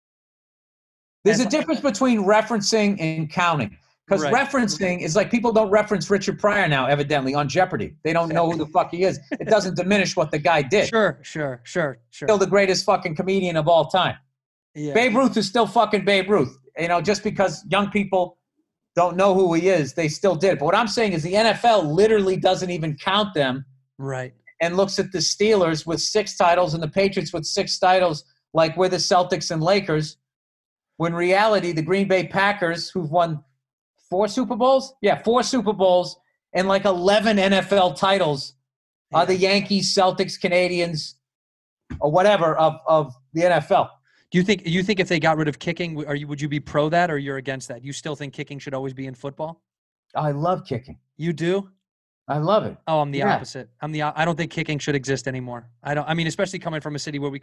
There's a And- difference between referencing and counting. Because Right. referencing is like people don't reference Richard Pryor now, evidently, on Jeopardy. They don't know who the fuck he is. It doesn't diminish what the guy did. Sure. Still the greatest fucking comedian of all time. Yeah. Babe Ruth is still fucking Babe Ruth. Just because young people don't know who he is, they still did. But what I'm saying is the NFL literally doesn't even count them Right. and looks at the Steelers with 6 titles and the Patriots with 6 titles like we're the Celtics and Lakers. When in reality, the Green Bay Packers, who've won 4 Super Bowls? Yeah, 4 Super Bowls and like 11 NFL titles are the Yankees, Celtics, Canadians, or whatever of the NFL. Do you think if they got rid of kicking, would you be pro that or you're against that? You still think kicking should always be in football? I love kicking. You do? I love it. Oh, I'm the Yeah. opposite. I don't think kicking should exist anymore. I mean, especially coming from a city where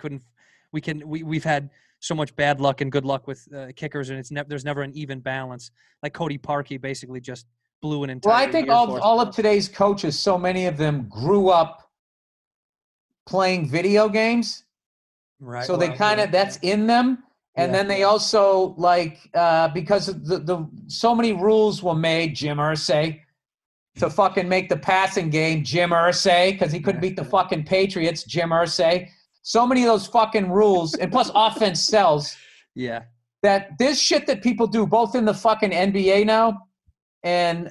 we've had so much bad luck and good luck with kickers, and there's never an even balance. Like Cody Parkey basically just blew an entire. Well, I think year for us. all of today's coaches, so many of them grew up playing video games. Right. So they kind of that's in them, and then they also because of the so many rules were made. Jim Irsay to fucking make the passing game. Jim Irsay because he couldn't beat the fucking Patriots. Jim Irsay. So many of those fucking rules, and plus offense sells. Yeah. That this shit that people do both in the fucking NBA now and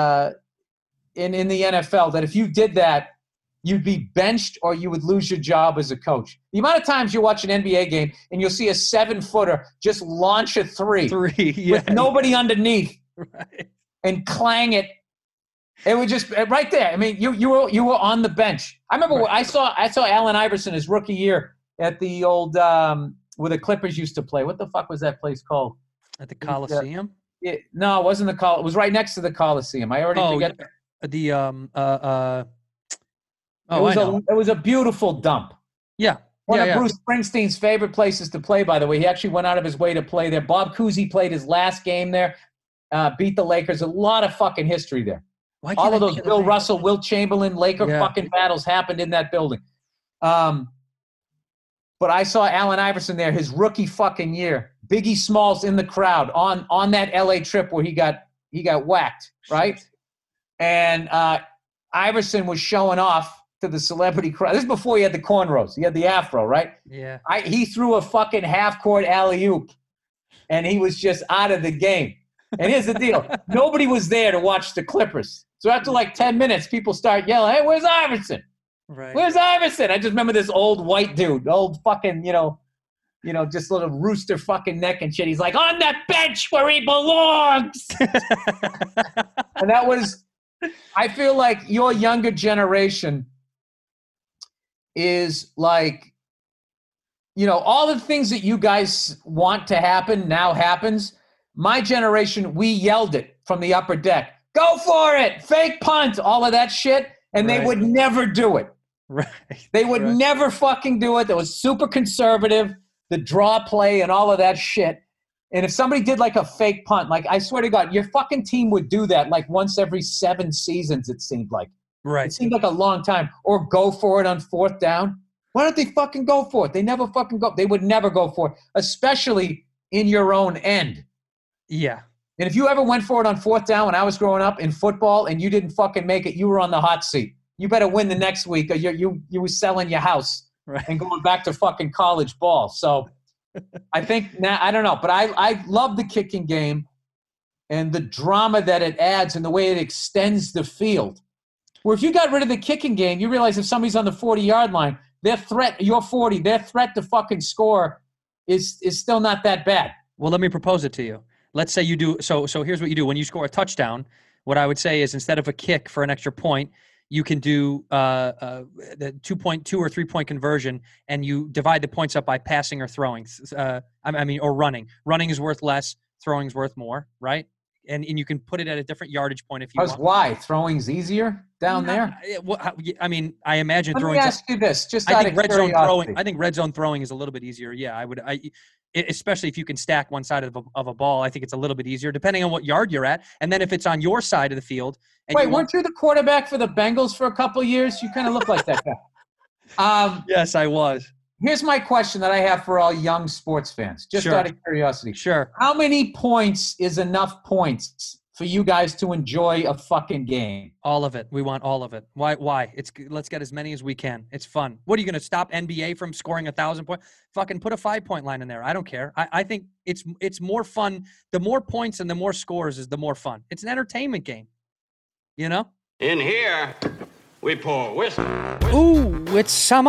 in the NFL. That if you did that, you'd be benched or you would lose your job as a coach. The amount of times you watch an NBA game and you'll see a 7-footer just launch a three with nobody underneath Right. and clang it. It would just right there. I mean, you were on the bench. I remember I saw Allen Iverson his rookie year at the old where the Clippers used to play. What the fuck was that place called? At the Coliseum. No, it wasn't the Col. It was right next to the Coliseum. I already forget. It was a beautiful dump. Yeah. One of Bruce Springsteen's favorite places to play, by the way. He actually went out of his way to play there. Bob Cousy played his last game there, beat the Lakers. A lot of fucking history there. Why can't All I of those think of Bill the name? Russell, Wilt Chamberlain, Laker fucking battles happened in that building. But I saw Allen Iverson there, his rookie fucking year. Biggie Smalls in the crowd on that LA trip where he got whacked, right? And Iverson was showing off to the celebrity crowd. This is before he had the cornrows. He had the afro, right? Yeah. He threw a fucking half-court alley-oop, and he was just out of the game. And here's the deal. Nobody was there to watch the Clippers. So after like 10 minutes, people start yelling, hey, where's Iverson? Right. Where's Iverson? I just remember this old white dude, old fucking, just little rooster fucking neck and shit. He's like, on that bench where he belongs. And that was, I feel like your younger generation is like, all the things that you guys want to happen now happens. My generation, we yelled it from the upper deck. Go for it. Fake punt. All of that shit. And they would never do it. Right. They would never fucking do it. That was super conservative, the draw play and all of that shit. And if somebody did like a fake punt, like I swear to God, your fucking team would do that like once every 7 seasons, it seemed like. Right. It seemed like a long time. Or go for it on 4th down. Why don't they fucking go for it? They never fucking go. They would never go for it, especially in your own end. Yeah. And if you ever went for it on 4th down when I was growing up in football and you didn't fucking make it, you were on the hot seat. you better win the next week, or you were selling your house Right. and going back to fucking college ball. So I think now I don't know, but I love the kicking game and the drama that it adds and the way it extends the field. Where if you got rid of the kicking game, you realize if somebody's on the 40-yard line, their threat to fucking score is still not that bad. Well, let me propose it to you. Let's say you do. So here's what you do when you score a touchdown. What I would say is instead of a kick for an extra point, you can do the 2.2 or 3-point conversion, and you divide the points up by passing or throwing. Or running. Running is worth less. Throwing is worth more, right? And you can put it at a different yardage point if you want. Why? Throwing's easier down there? I mean, I imagine Let throwing. me ask you this, just I out think of red zone curiosity. throwing. I think red zone throwing is a little bit easier. Yeah, especially if you can stack one side of a ball. I think it's a little bit easier, depending on what yard you're at. And then if it's on your side of the field. And Wait, weren't you the quarterback for the Bengals for a couple of years? You kind of look like that guy. Yes, I was. Here's my question that I have for all young sports fans, just Sure. out of curiosity. Sure. How many points is enough points for you guys to enjoy a fucking game? All of it. We want all of it. Why? Let's get as many as we can. It's fun. What are you going to stop NBA from scoring 1,000 points? Fucking put a 5-point line in there. I don't care. I think it's more fun. The more points and the more scores is the more fun. It's an entertainment game. You know? In here, we pour whiskey. Ooh, it's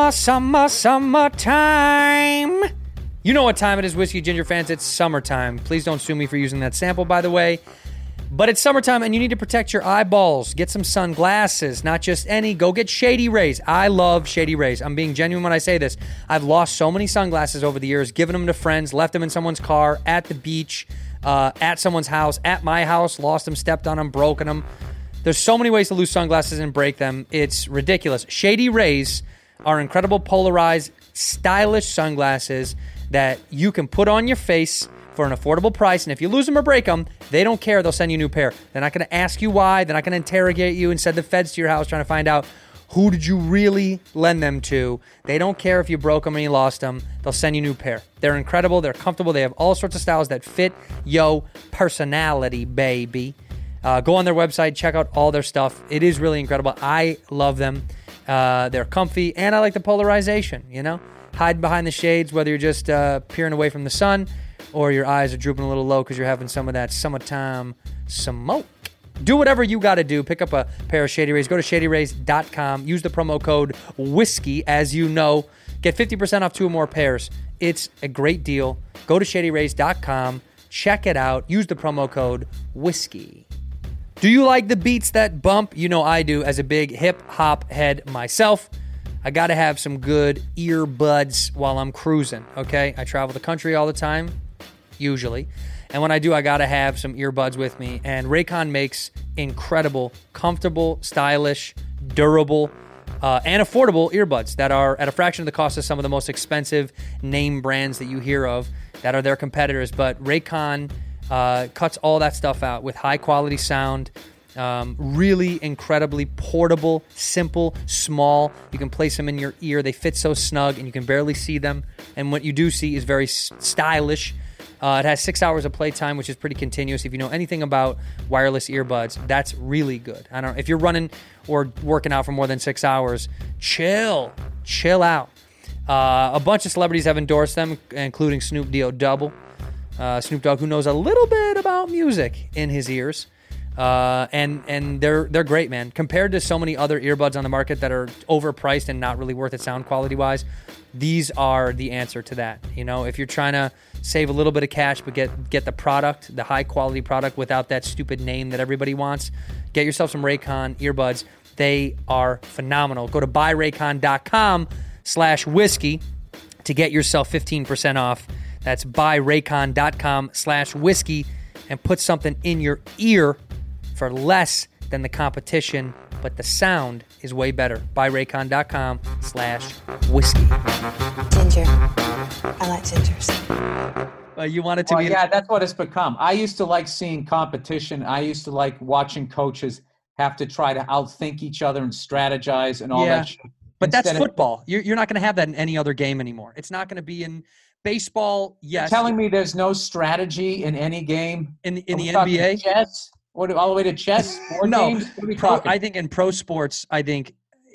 summertime. You know what time it is, Whiskey Ginger fans. It's summertime. Please don't sue me for using that sample, by the way. But it's summertime, and you need to protect your eyeballs. Get some sunglasses, not just any. Go get Shady Rays. I love Shady Rays. I'm being genuine when I say this. I've lost so many sunglasses over the years, given them to friends, left them in someone's car, at the beach, at someone's house, at my house, lost them, stepped on them, broken them. There's so many ways to lose sunglasses and break them. It's ridiculous. Shady Rays are incredible polarized, stylish sunglasses that you can put on your face for an affordable price. And if you lose them or break them, they don't care. They'll send you a new pair. They're not going to ask you why. They're not going to interrogate you and send the feds to your house trying to find out who did you really lend them to. They don't care if you broke them and you lost them. They'll send you a new pair. They're incredible. They're comfortable. They have all sorts of styles that fit yo personality, baby. Go on their website, check out all their stuff. It is really incredible. I love them. They're comfy, and I like the polarization, you know? Hide behind the shades, whether you're just peering away from the sun or your eyes are drooping a little low because you're having some of that summertime smoke. Do whatever you got to do. Pick up a pair of Shady Rays. Go to ShadyRays.com. Use the promo code WHISKEY, as you know. Get 50% off 2 or more pairs. It's a great deal. Go to ShadyRays.com. Check it out. Use the promo code WHISKEY. Do you like the beats that bump? You know I do, as a big hip-hop head myself. I got to have some good earbuds while I'm cruising, okay? I travel the country all the time, usually. And when I do, I got to have some earbuds with me. And Raycon makes incredible, comfortable, stylish, durable, and affordable earbuds that are at a fraction of the cost of some of the most expensive name brands that you hear of that are their competitors. But Raycon cuts all that stuff out with high-quality sound, really incredibly portable, simple, small. You can place them in your ear. They fit so snug, and you can barely see them. And what you do see is very stylish. It has 6 hours of playtime, which is pretty continuous. If you know anything about wireless earbuds, that's really good. I don't know if you're running or working out for more than 6 hours. Chill out. A bunch of celebrities have endorsed them, including Snoop Dogg. Snoop Dogg, who knows a little bit about music in his ears. And they're great, man. Compared to so many other earbuds on the market that are overpriced and not really worth it sound quality wise, these are the answer to that. You know, if you're trying to save a little bit of cash but get the product, the high quality product without that stupid name that everybody wants, get yourself some Raycon earbuds. They are phenomenal. Go to buyraycon.com/whiskey to get yourself 15% off. That's buyraycon.com/whiskey and put something in your ear for less than the competition, but the sound is way better. Buyraycon.com/whiskey. Ginger. I like gingers. You want it to be... Yeah, that's what it's become. I used to like seeing competition. I used to like watching coaches have to try to outthink each other and strategize and all that shit. But that's Instead of- football. You're not going to have that in any other game anymore. It's not going to be in baseball, yes. You're telling me there's no strategy in any game? In Are the we talking NBA? Chess? All the way to chess? Board No. games? What are we talking? I think in pro sports, I think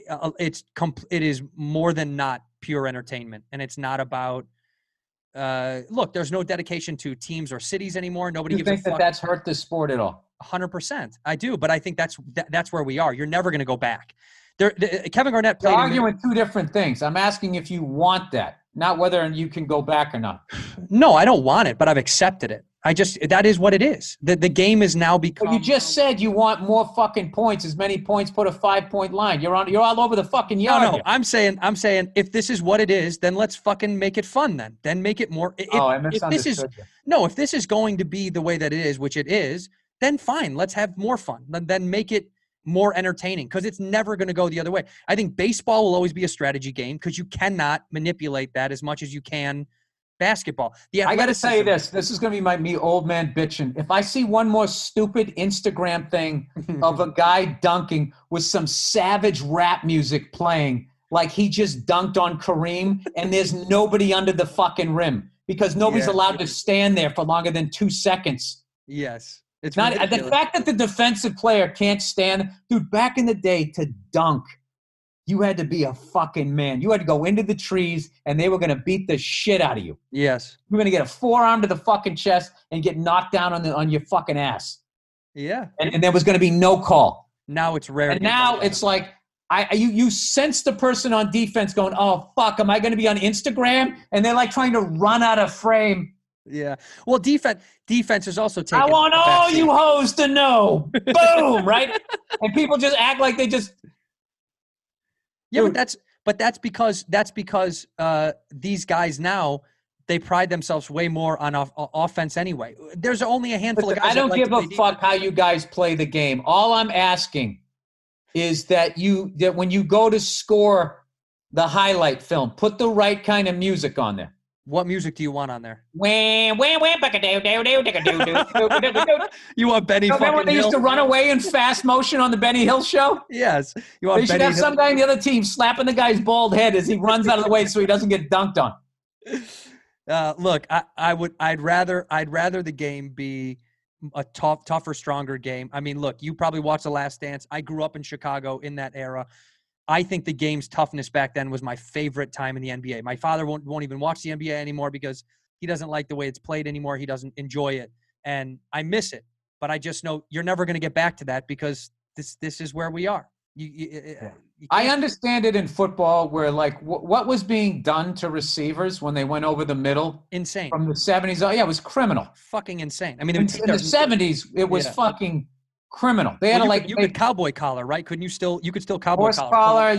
it is more than not pure entertainment, and it's not about. Look, there's no dedication to teams or cities anymore. Nobody You gives think a fuck. that's hurt the sport at all? 100%. I do, but I think that's where we are. You're never going to go back. Kevin Garnett You're played. arguing two different things. I'm asking if you want that, not whether you can go back or not. No, I don't want it, but I've accepted it. That is what it is. The game is now become. But you just said you want more fucking points. As many points, put a 5-point line. You're all over the fucking yard. No, here. I'm saying if this is what it is, then let's fucking make it fun. Then make it more. I If this is misunderstood you. if this is going to be the way that it is, which it is, then fine. Let's have more fun. Then make it more entertaining, because it's never going to go the other way. I think baseball will always be a strategy game because you cannot manipulate that as much as you can basketball. I got to tell you this. This is going to be me old man bitching. If I see one more stupid Instagram thing of a guy dunking with some savage rap music playing like he just dunked on Kareem and there's nobody under the fucking rim because nobody's allowed to stand there for longer than 2 seconds. Yes. It's not ridiculous. the fact that the defensive player can't stand. Dude, back in the day to dunk, you had to be a fucking man. You had to go into the trees, and they were going to beat the shit out of you. Yes. You were going to get a forearm to the fucking chest and get knocked down on your fucking ass. Yeah. And there was going to be no call. Now it's rare. And now it's like you sense the person on defense going, oh, fuck, am I going to be on Instagram? And they're like trying to run out of frame. Yeah. Well, defense is also taking. I want all you hoes to know. Boom, right? And people just act like they just. Yeah, but that's because these guys now, they pride themselves way more on offense anyway. There's only a handful of guys. I don't give a fuck how you guys play the game. All I'm asking is that when you go to score the highlight film, put the right kind of music on there. What music do you want on there? You want Benny fucking Remember when they used to run away in fast motion on the Benny Hill show? Yes. You want They should Benny have Hill? some guy in the other team slapping the guy's bald head as he runs out of the way so he doesn't get dunked on. Look, I'd rather the game be a tougher, stronger game. I mean, look, you probably watched The Last Dance. I grew up in Chicago in that era. I think the game's toughness back then was my favorite time in the NBA. My father won't even watch the NBA anymore because he doesn't like the way it's played anymore. He doesn't enjoy it, and I miss it. But I just know you're never going to get back to that because this is where we are. I understand it in football where, like, what was being done to receivers when they went over the middle? Insane. From the 70s. Oh, yeah, it was criminal. Fucking insane. I mean, in the 70s, it was fucking criminal. They had you could cowboy collar, right? You could still cowboy horse collar.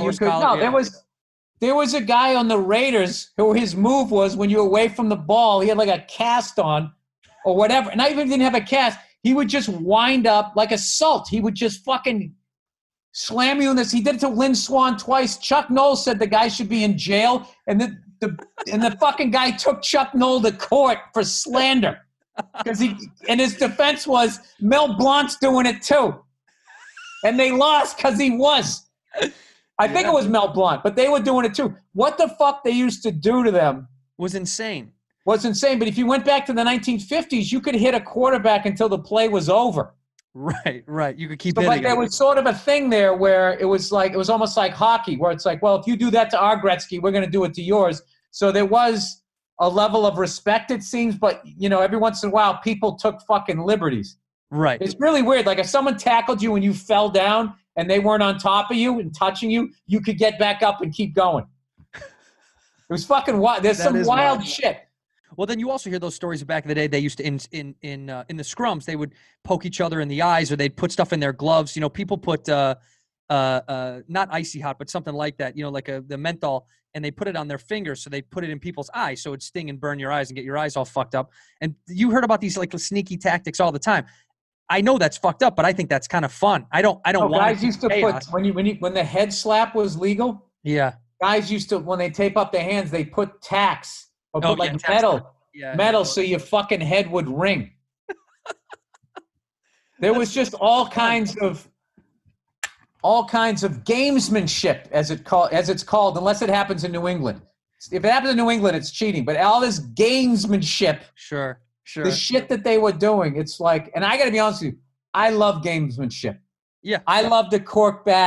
There was a guy on the Raiders who his move was when you were away from the ball, he had like a cast on or whatever. And I even didn't have a cast. He would just wind up like a salt. He would just fucking slam you in this. He did it to Lynn Swann twice. Chuck Noll said the guy should be in jail. And the fucking guy took Chuck Noll to court for slander. Because his defense was Mel Blanc's doing it too, and they lost because he was. I think it was Mel Blanc, but they were doing it too. What the fuck they used to do to them was insane. But if you went back to the 1950s, you could hit a quarterback until the play was over. Right. You could keep hitting. But there was sort of a thing there where it was almost like hockey, where it's like, well, if you do that to our Gretzky, we're going to do it to yours. So there was a level of respect, it seems, but, every once in a while, people took fucking liberties. Right. It's really weird. Like, if someone tackled you and you fell down and they weren't on top of you and touching you, you could get back up and keep going. It was fucking wild. There's some wild shit. Well, then you also hear those stories back in the day. They used to, in the scrums, they would poke each other in the eyes or they'd put stuff in their gloves. People put, not Icy Hot, but something like that, like the menthol, and they put it on their fingers, so they put it in people's eyes, so it'd sting and burn your eyes and get your eyes all fucked up. And you heard about these like sneaky tactics all the time. I know that's fucked up, but I think that's kind of fun. I don't want. Guys used to chaos. Put when the head slap was legal. Yeah. Guys used to, when they tape up their hands, they put tacks or put metal, so your fucking head would ring. There was just all kinds of gamesmanship, as it's called, unless it happens in New England. If it happens in New England, it's cheating. But all this gamesmanship, sure, the shit that they were doing, it's like, and I got to be honest with you, I love gamesmanship. Yeah, I love the cork bat.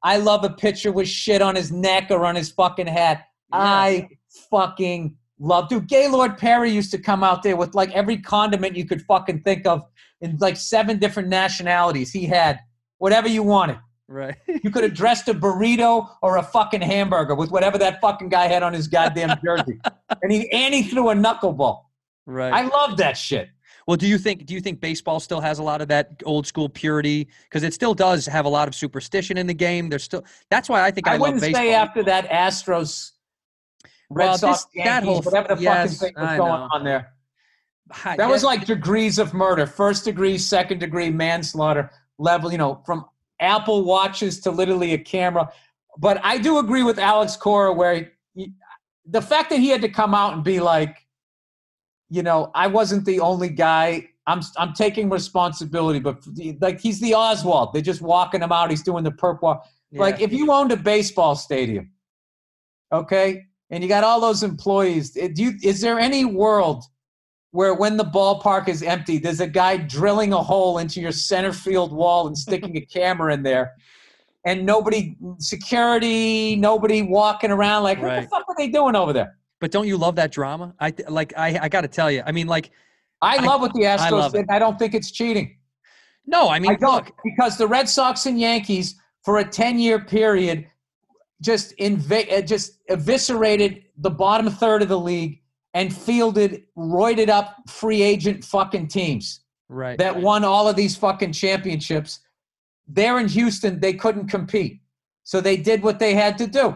I love a pitcher with shit on his neck or on his fucking hat. I fucking love. Dude, Gaylord Perry used to come out there with like every condiment you could fucking think of in like 7 different nationalities. He had whatever you wanted. Right. You could have dressed a burrito or a fucking hamburger with whatever that fucking guy had on his goddamn jersey. And he threw a knuckleball. Right. I love that shit. Well, do you think baseball still has a lot of that old school purity? Because it still does have a lot of superstition in the game. That's why I think I love wouldn't baseball. say after that Astros, Red Sox, Yankees, whatever the fucking thing was going on there. That was like degrees of murder. 1st degree, 2nd degree manslaughter level, from Apple watches to literally a camera. But I do agree with Alex Cora where the fact that he had to come out and be like, I wasn't the only guy. I'm taking responsibility, but like he's the Oswald. They're just walking him out. He's doing the perp walk. Yeah. Like if you owned a baseball stadium, okay, and you got all those employees, is there any world where when the ballpark is empty, there's a guy drilling a hole into your center field wall and sticking a camera in there, and nobody walking around like, what the fuck are they doing over there? But don't you love that drama? I got to tell you. I mean, like, I love what the Astros did. I don't think it's cheating. No, I mean, look, because the Red Sox and Yankees for a 10-year period just eviscerated the bottom third of the league and fielded roided up free agent fucking teams that won all of these fucking championships. There in Houston, they couldn't compete, so they did what they had to do.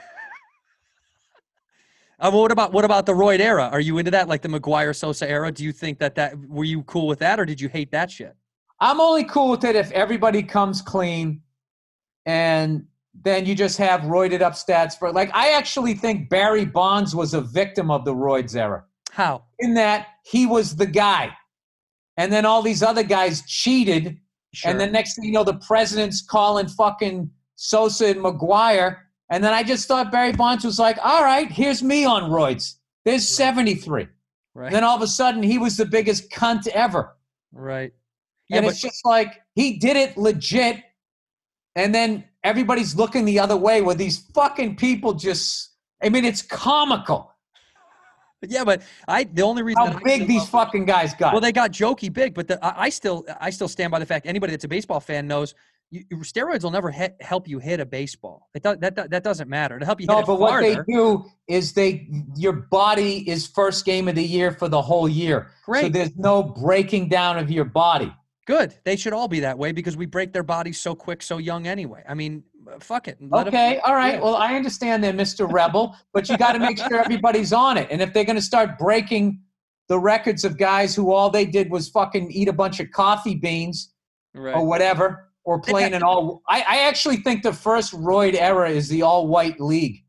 What about the Royd era? Are you into that, like the McGuire Sosa era? Do you think that were you cool with that, or did you hate that shit? I'm only cool with it if everybody comes clean, and then you just have roided up stats for like. I actually think Barry Bonds was a victim of the Roids era. How? In that he was the guy, and then all these other guys cheated, and then next thing you know, the president's calling fucking Sosa and McGuire. And then I just thought Barry Bonds was like, all right, here's me on roids. There's 73. Right. And then all of a sudden, he was the biggest cunt ever. Right. And it's just like, he did it legit. And then everybody's looking the other way where these fucking people it's comical. Yeah, but the only reason how big these fucking guys got. Well, they got jokey big, but I still stand by the fact anybody that's a baseball fan knows steroids will never help you hit a baseball. That doesn't matter. It'll help you hit it farther. What they do is your body is first game of the year for the whole year. Great. So there's no breaking down of your body. Good. They should all be that way because we break their bodies so quick, so young anyway. I mean, fuck it. All right. Yeah. Well, I understand that, Mr. Rebel, but you got to make sure everybody's on it. And if they're going to start breaking the records of guys who all they did was fucking eat a bunch of coffee beans or whatever, or playing an all – I actually think the first roid era is the all-white league.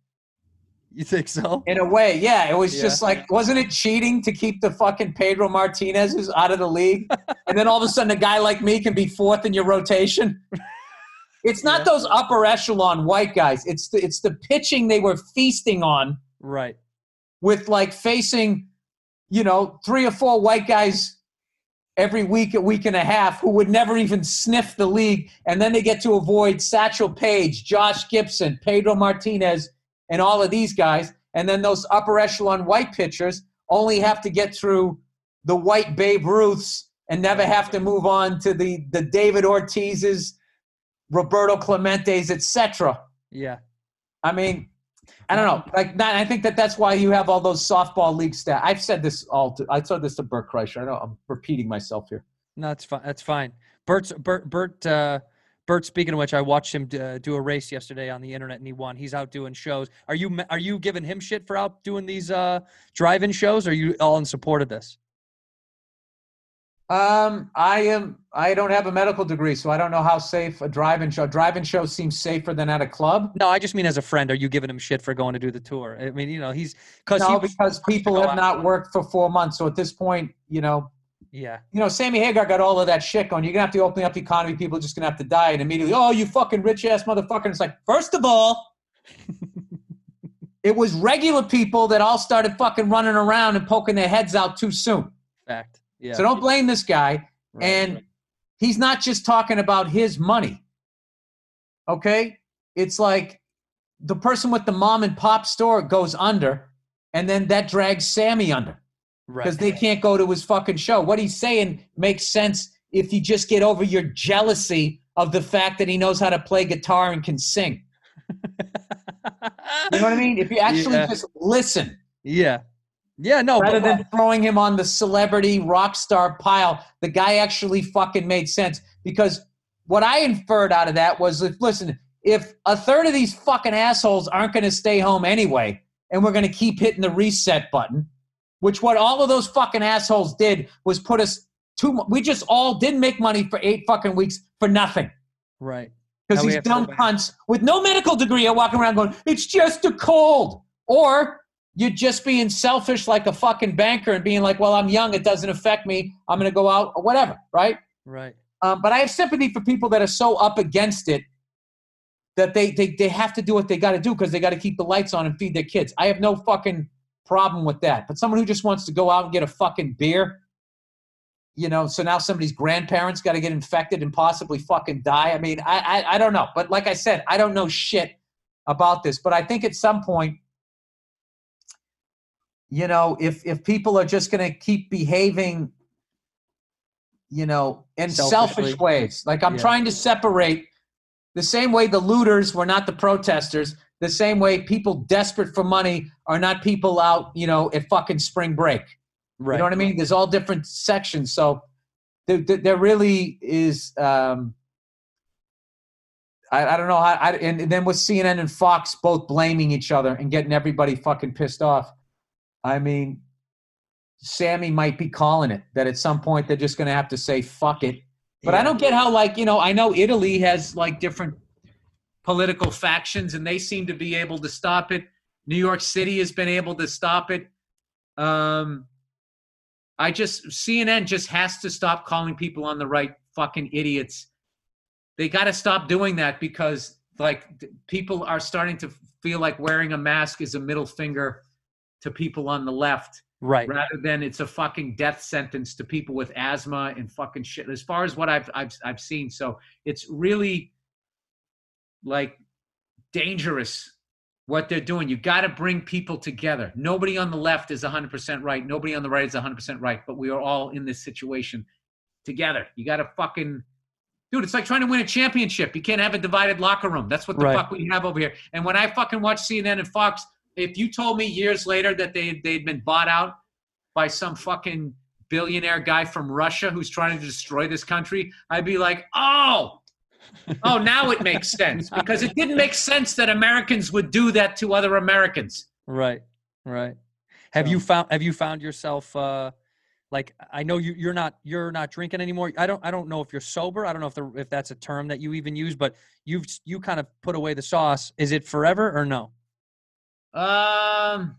You think so? In a way, yeah. It was just like – wasn't it cheating to keep the fucking Pedro Martinez's out of the league? And then all of a sudden a guy like me can be fourth in your rotation? It's not those upper echelon white guys. It's the pitching they were feasting on. Right. With like facing, 3 or 4 white guys – every week, a week and a half, who would never even sniff the league. And then they get to avoid Satchel Paige, Josh Gibson, Pedro Martinez, and all of these guys. And then those upper echelon white pitchers only have to get through the white Babe Ruths and never have to move on to the David Ortiz's, Roberto Clemente's, etc. Yeah. I mean, I don't know. I think that's why you have all those softball league stats. I've said this I said this to Bert Kreischer. I know I'm repeating myself here. No, that's fine. That's fine. Bert. Speaking of which, I watched him do a race yesterday on the internet, and he won. He's out doing shows. Are you giving him shit for out doing these drive-in shows? Or are you all in support of this? I don't have a medical degree, so I don't know how safe a drive-in show. Drive-in show seems safer than at a club. No, I just mean as a friend. Are you giving him shit for going to do the tour? I mean, because people have not worked for 4 months. So at this point, yeah. Sammy Hagar got all of that shit going. You're gonna have to open up the economy. People are just gonna have to die, and immediately, oh, you fucking rich ass motherfucker. And it's like, first of all, it was regular people that all started fucking running around and poking their heads out too soon. Fact. Yeah. So don't blame this guy. He's not just talking about his money. Okay? it's like the person with the mom and pop store goes under, and then that drags Sammy under because they can't go to his fucking show. What he's saying makes sense if you just get over your jealousy of the fact that he knows how to play guitar and can sing. You know what I mean? If you actually just listen. Yeah. Yeah, no. Rather than throwing him on the celebrity rock star pile, the guy actually fucking made sense. Because what I inferred out of that was, if a third of these fucking assholes aren't going to stay home anyway, and we're going to keep hitting the reset button, which what all of those fucking assholes did was put us we just all didn't make money for 8 fucking weeks for nothing. Right. Because these dumb cunts with no medical degree are walking around going, it's just a cold. Or you're just being selfish like a fucking banker and being like, well, I'm young, it doesn't affect me, I'm going to go out or whatever, right? Right. But I have sympathy for people that are so up against it that they have to do what they got to do because they got to keep the lights on and feed their kids. I have no fucking problem with that. But someone who just wants to go out and get a fucking beer, so now somebody's grandparents got to get infected and possibly fucking die. I mean, I don't know. But like I said, I don't know shit about this. But I think at some point, if people are just going to keep behaving, in selfish ways, like I'm trying to separate the same way the looters were not the protesters, the same way people desperate for money are not people out, at fucking spring break. Right. You know what I mean? There's all different sections. So there really is, I don't know how, and then with CNN and Fox both blaming each other and getting everybody fucking pissed off. I mean, Sammy might be calling it that at some point they're just going to have to say, fuck it. But I don't get how, I know Italy has different political factions and they seem to be able to stop it. New York City has been able to stop it. CNN just has to stop calling people on the right fucking idiots. They got to stop doing that because people are starting to feel like wearing a mask is a middle finger to people on the left. Right. Rather than it's a fucking death sentence to people with asthma and fucking shit. As far as what I've seen. So it's really dangerous what they're doing. You got to bring people together. Nobody on the left is 100% right. Nobody on the right is 100% right. But we are all in this situation together. You got to fucking, dude, it's like trying to win a championship. You can't have a divided locker room. That's what the fuck we have over here. And when I fucking watch CNN and Fox, if you told me years later that they'd been bought out by some fucking billionaire guy from Russia who's trying to destroy this country, I'd be like, oh, now it makes sense. Because it didn't make sense that Americans would do that to other Americans. Right. Have you found yourself I know you're not drinking anymore. I don't know if you're sober. I don't know if that's a term that you even use, but you kind of put away the sauce. Is it forever or no? Are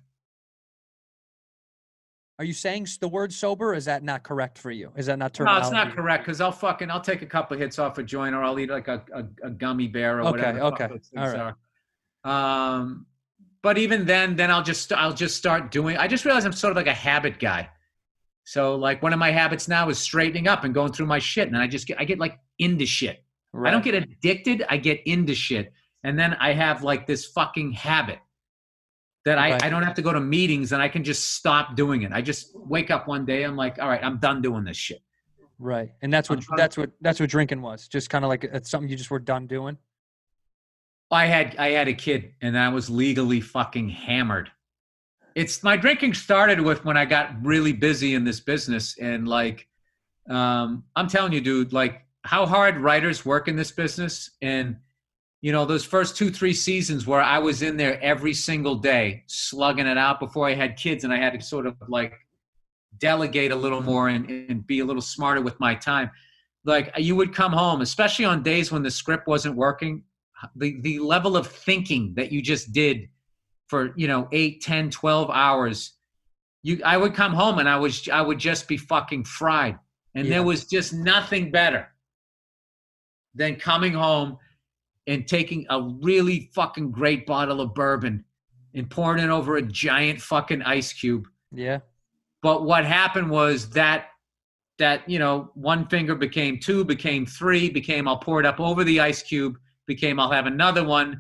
you saying the word sober? Or is that not correct for you? Is that not terminology? No, it's not correct because I'll take a couple of hits off a joint or I'll eat a gummy bear or whatever. Okay. All right. But even then I'll just start doing. I just realized I'm sort of like a habit guy. So one of my habits now is straightening up and going through my shit, and I get into shit. Right. I don't get addicted. I get into shit, and then I have this fucking habit. That I don't have to go to meetings and I can just stop doing it. I just wake up one day. I'm like, all right, I'm done doing this shit. Right. And that's what drinking was. Just kind of it's something you just were done doing. I had a kid and I was legally fucking hammered. My drinking started with when I got really busy in this business. And I'm telling you, dude, how hard writers work in this business. And those first 2-3 seasons where I was in there every single day, slugging it out before I had kids, and I had to sort of delegate a little more and be a little smarter with my time. You would come home, especially on days when the script wasn't working, the level of thinking that you just did for, 8, 10, 12 hours, I would come home and I would just be fucking fried. And there was just nothing better than coming home and taking a really fucking great bottle of bourbon and pouring it over a giant fucking ice cube. Yeah. But what happened was that one finger became 2, became 3, became I'll pour it up over the ice cube, became I'll have another one,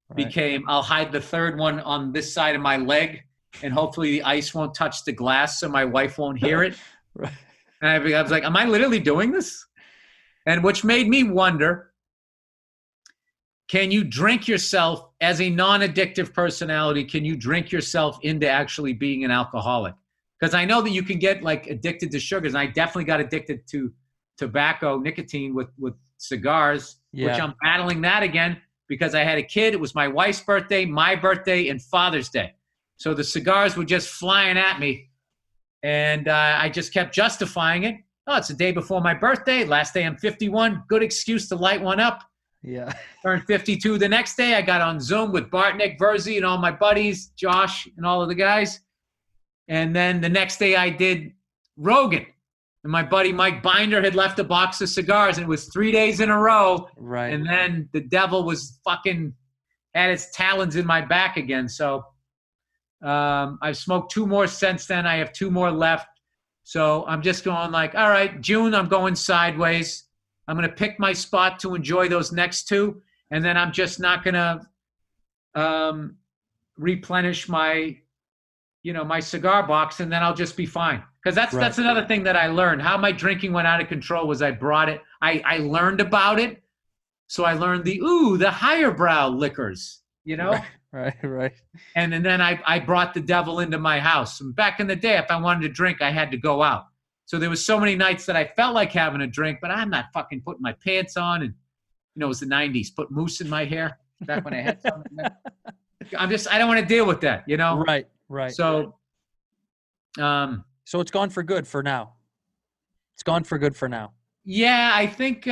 became I'll hide the third one on this side of my leg, and hopefully the ice won't touch the glass so my wife won't hear it. Right. And I was like, am I literally doing this? And which made me wonder, can you drink yourself as a non-addictive personality? Can you drink yourself into actually being an alcoholic? Because I know that you can get like addicted to sugars. And I definitely got addicted to tobacco, nicotine with cigars, which I'm battling that again because I had a kid. It was my wife's birthday, my birthday, and Father's Day. So the cigars were just flying at me. And I just kept justifying it. Oh, it's the day before my birthday. Last day I'm 51. Good excuse to light one up. Yeah. Turned 52 the next day. I got on Zoom with Bart, Nick, Verzi, and all my buddies, Josh, and all of the guys. And then the next day I did Rogan. And my buddy Mike Binder had left a box of cigars, and it was 3 days in a row. Right. And then the devil was fucking had its talons in my back again. So I've smoked 2 more since then. I have 2 more left. So I'm just going like, all right, June, I'm going sideways. I'm going to pick my spot to enjoy those next 2. And then I'm just not going to replenish my, my cigar box, and then I'll just be fine. Because that's another thing that I learned. How my drinking went out of control was I brought it. I learned about it. So I learned the higher brow liquors, Right. And then I brought the devil into my house. And back in the day, if I wanted to drink, I had to go out. So there was so many nights that I felt like having a drink, but I'm not fucking putting my pants on. And, it was the 90s. Put mousse in my hair back when I had something. I don't want to deal with that, Right. So, so it's gone for good for now. It's gone for good for now. Yeah, I think,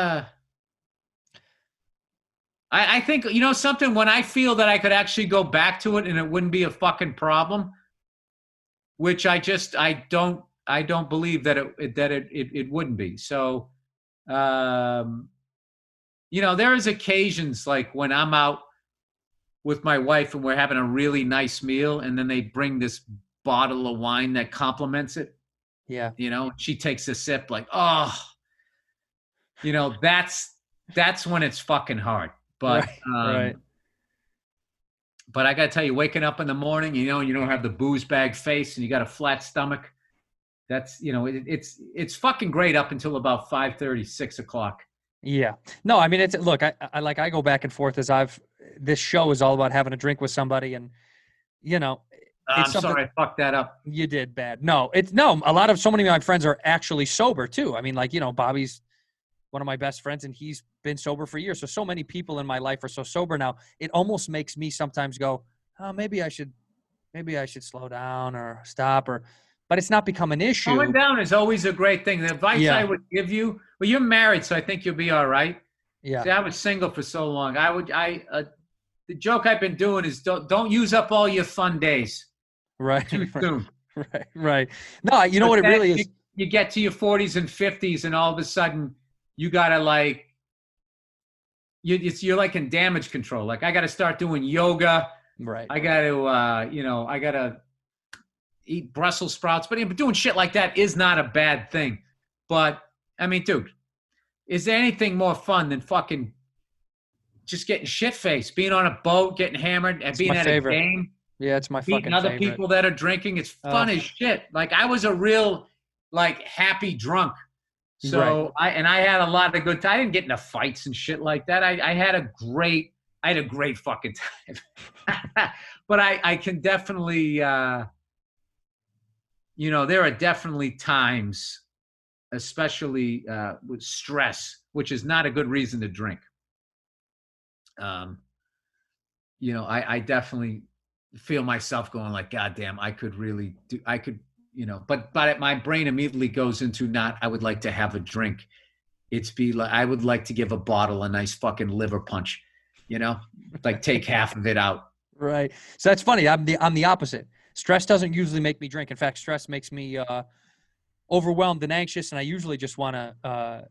I think, something, when I feel that I could actually go back to it and it wouldn't be a fucking problem, which I don't believe that it wouldn't be. So, there is occasions like when I'm out with my wife and we're having a really nice meal, and then they bring this bottle of wine that complements it. Yeah. She takes a sip like, oh, that's when it's fucking hard. But, right. But I got to tell you, waking up in the morning, you don't have the booze bag face and you got a flat stomach. That's, it's fucking great up until about 5:30, 6 o'clock. Yeah. No, I mean, look, I go back and forth this show is all about having a drink with somebody, and, I'm sorry, I fucked that up. You did bad. No, so many of my friends are actually sober too. I mean, like, Bobby's one of my best friends, and he's been sober for years. So many people in my life are so sober now. It almost makes me sometimes go, oh, maybe I should slow down or stop, but it's not become an issue. Slowing down is always a great thing. The advice I would give you, well, you're married, so I think you'll be all right. Yeah. See, I was single for so long. The joke I've been doing is don't use up all your fun days. Right. Too soon. Right. No, you know what it really is. You get to your 40s and 50s, and all of a sudden you gotta like, you're like in damage control. Like, I gotta start doing yoga. Right. I gotta, I gotta eat Brussels sprouts. But doing shit like that is not a bad thing. But I mean, dude, is there anything more fun than fucking just getting shit-faced, being on a boat, getting hammered, and being at a game? Yeah, it's my fucking beating other favorite. people that are drinking. It's fun as shit. Like, I was a real, like, happy drunk. So I had a lot of good time. I didn't get into fights and shit like that. I had a great fucking time. But I can definitely, there are definitely times, especially with stress, which is not a good reason to drink. I definitely feel myself going like, God damn, but my brain immediately goes into I would like to have a drink. I would like to give a bottle a nice fucking liver punch, like take half of it out. Right. So that's funny. I'm the opposite. Stress doesn't usually make me drink. In fact, stress makes me overwhelmed and anxious, and I usually just want to,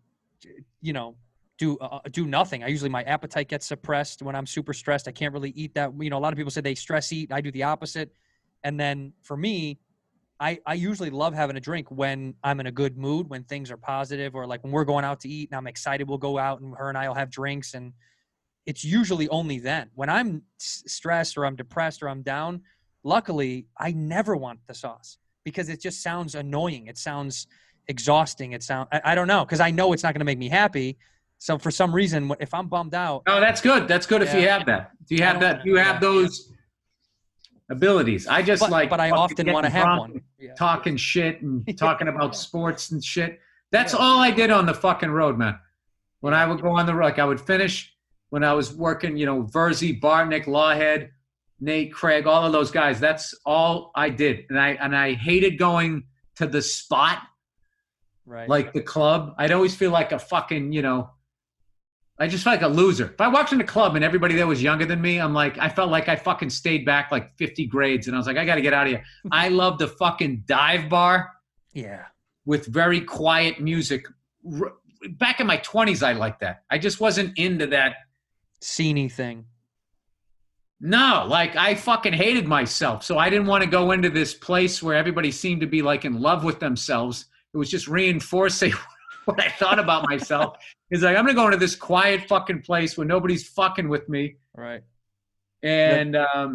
do nothing. My appetite gets suppressed when I'm super stressed. I can't really eat that. A lot of people say they stress eat. I do the opposite. And then for me, I usually love having a drink when I'm in a good mood, when things are positive, or like when we're going out to eat and I'm excited, we'll go out and her and I will have drinks. And it's usually only then. When I'm stressed or I'm depressed or I'm down, luckily, I never want the sauce because it just sounds annoying. It sounds exhausting. I don't know, because I know it's not going to make me happy. So for some reason, if I'm bummed out. Oh, that's good. That's good if you have that. Do you have that? You have those abilities. I just but I often want to have one. Talking shit and talking about sports and shit. That's all I did on the fucking road, man. When I would go on the road, like I would finish when I was working, Verzi, Bartnick, Lawhead, Nate, Craig, all of those guys. That's all I did. And I hated going to the spot, right? Like the club. I'd always feel like a fucking, I just felt like a loser. If I walked in the club and everybody there was younger than me, I felt like I fucking stayed back like 50 grades. And I was like, I got to get out of here. I love the fucking dive bar. Yeah. With very quiet music. Back in my 20s, I liked that. I just wasn't into that sceney thing. No, like I fucking hated myself. So I didn't want to go into this place where everybody seemed to be like in love with themselves. It was just reinforcing what I thought about myself. Is like, I'm going to go into this quiet fucking place where nobody's fucking with me. Right. And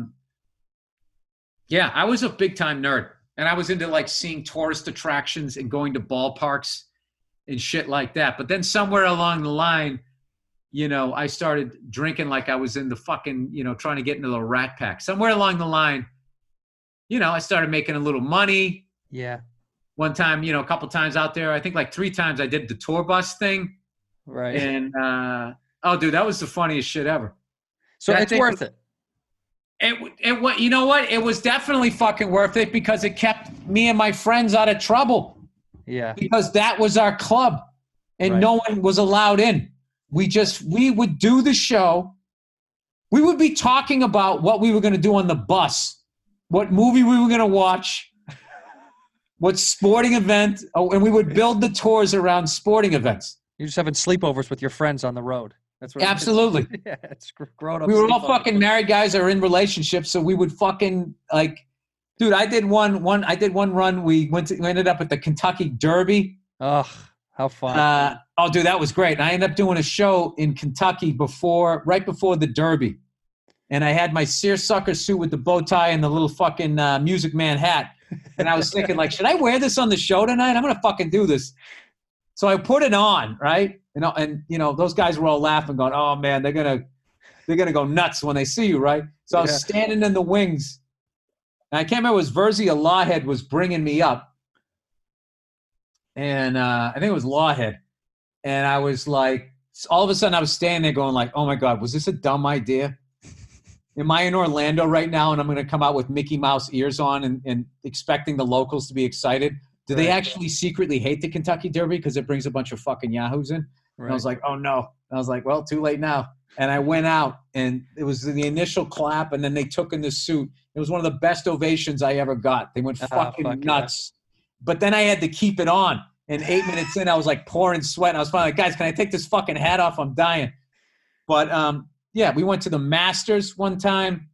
yeah, I was a big time nerd. And I was into like seeing tourist attractions and going to ballparks and shit like that. But then somewhere along the line, I started drinking like I was in the fucking, trying to get into the Rat Pack. Somewhere along the line, I started making a little money. Yeah. One time, a couple times out there, I think like 3 times I did the tour bus thing. Right. And, oh, dude, that was the funniest shit ever. So it's worth it. You know what? It was definitely fucking worth it because it kept me and my friends out of trouble. Yeah. Because that was our club and no one was allowed in. We would do the show. We would be talking about what we were going to do on the bus, what movie we were going to watch, what sporting event, and we would build the tours around sporting events. You're just having sleepovers with your friends on the road. That's what absolutely. Yeah, it's grown up. We were all fucking married guys or in relationships, so we would fucking like, dude. I did one run. We ended up at the Kentucky Derby. Ugh, how fun! Oh, dude, that was great. And I ended up doing a show in Kentucky right before the Derby, and I had my seersucker suit with the bow tie and the little fucking Music Man hat. And I was thinking, like, should I wear this on the show tonight? I'm gonna fucking do this. So I put it on, right? And those guys were all laughing, going, "Oh man, they're gonna go nuts when they see you, right?" So I was standing in the wings, and I can't remember if it was Verzi or Lawhead was bringing me up, and I think it was Lawhead, and I was like, all of a sudden I was standing there going, like, "Oh my God, was this a dumb idea? Am I in Orlando right now, and I'm going to come out with Mickey Mouse ears on and expecting the locals to be excited? Do they actually secretly hate the Kentucky Derby because it brings a bunch of fucking yahoos in?" And I was like, "Oh no." I was like, "Well, too late now." And I went out, and it was the initial clap, and then they took in the suit. It was one of the best ovations I ever got. They went fucking nuts. Yeah. But then I had to keep it on. And 8 minutes in, I was like pouring sweat. And I was finally like, "Guys, can I take this fucking hat off? I'm dying." But yeah, we went to the Masters one time.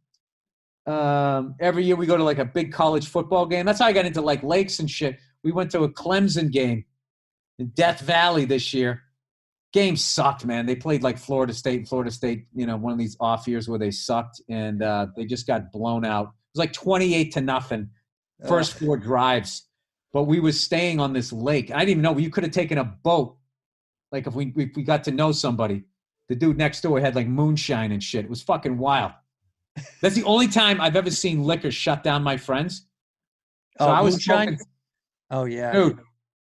Every year we go to like a big college football game. That's how I got into like lakes and shit. We went to a Clemson game in Death Valley this year. Game sucked, man. They played like Florida State, one of these off years where they sucked, and they just got blown out. It was like 28-0, first 4 drives. But we was staying on this lake. I didn't even know. You could have taken a boat. Like if we got to know somebody. The dude next door had like moonshine and shit. It was fucking wild. That's the only time I've ever seen liquor shut down my friends. So I was moonshine? Oh, yeah. Dude,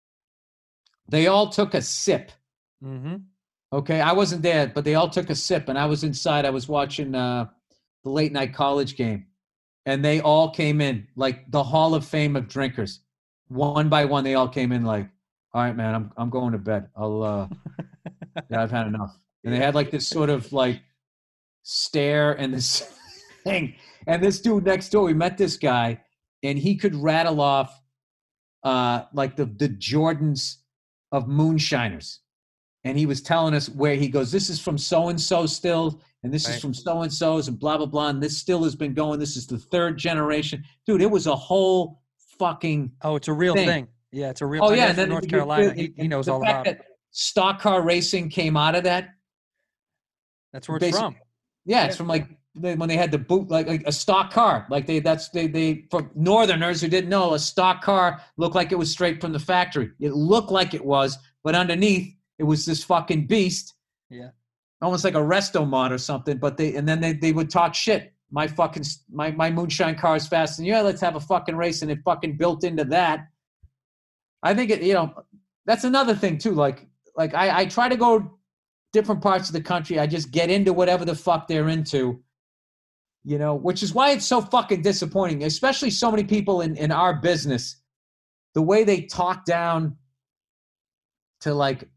they all took a sip. Mm-hmm. Okay, I wasn't there, but they all took a sip, and I was inside. I was watching the late night college game, and they all came in like the Hall of Fame of drinkers. One by one, they all came in like, "All right, man, I'm going to bed. Yeah, I've had enough." And they had like this sort of like stare and this thing. And this dude next door, we met this guy, and he could rattle off like the Jordans of moonshiners. And he was telling us where he goes, "This is from so-and-so still, and this is from so-and-so's, and blah, blah, blah, and this still has been going. This is the 3rd generation." Dude, it was a whole fucking it's a real thing. Yeah, it's a real thing. Oh, yeah. And then North Carolina, he knows all about it. Stock car racing came out of that. That's where it's Basic- from. Yeah, it's from like when they had the boot, like a stock car. Like they for Northerners who didn't know, a stock car looked like it was straight from the factory. It looked like it was, but underneath it was this fucking beast. Yeah. Almost like a resto mod or something. But they would talk shit. My moonshine car is faster than you. Yeah, let's have a fucking race, and it fucking built into that. I think that's another thing too. Like I try to go different parts of the country. I just get into whatever the fuck they're into, which is why it's so fucking disappointing, especially so many people in our business, the way they talk down to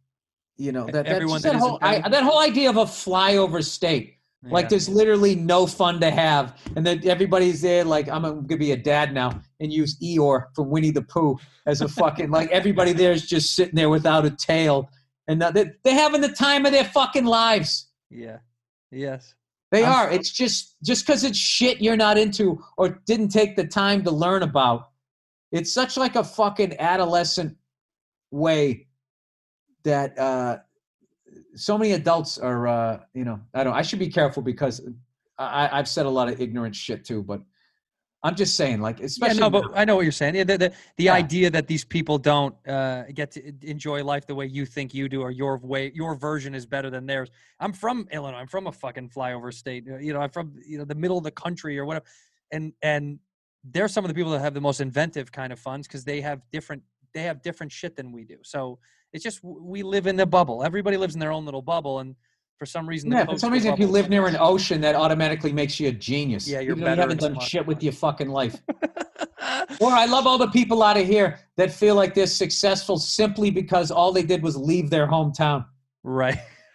that whole idea of a flyover state. Yeah. Like there's literally no fun to have. And then everybody's there like, I'm going to be a dad now and use Eeyore from Winnie the Pooh as a fucking, like everybody there is just sitting there without a tail. And they're having the time of their fucking lives. Yeah. Yes. They are. It's just because it's shit you're not into or didn't take the time to learn about. It's such like a fucking adolescent way that so many adults are, I should be careful because I've said a lot of ignorant shit too, but I'm just saying, like, especially. But I know what you're saying. The idea that these people don't get to enjoy life the way you think you do, or your version is better than theirs. I'm from Illinois. I'm from a fucking flyover state. I'm from the middle of the country or whatever, and they're some of the people that have the most inventive kind of funds because they have different shit than we do. So it's just we live in the bubble. Everybody lives in their own little bubble, and for some reason, if you live near an ocean, that automatically makes you a genius. Yeah, you're better. better. You haven't done shit with your fucking life. Or I love all the people out of here that feel like they're successful simply because all they did was leave their hometown. Right.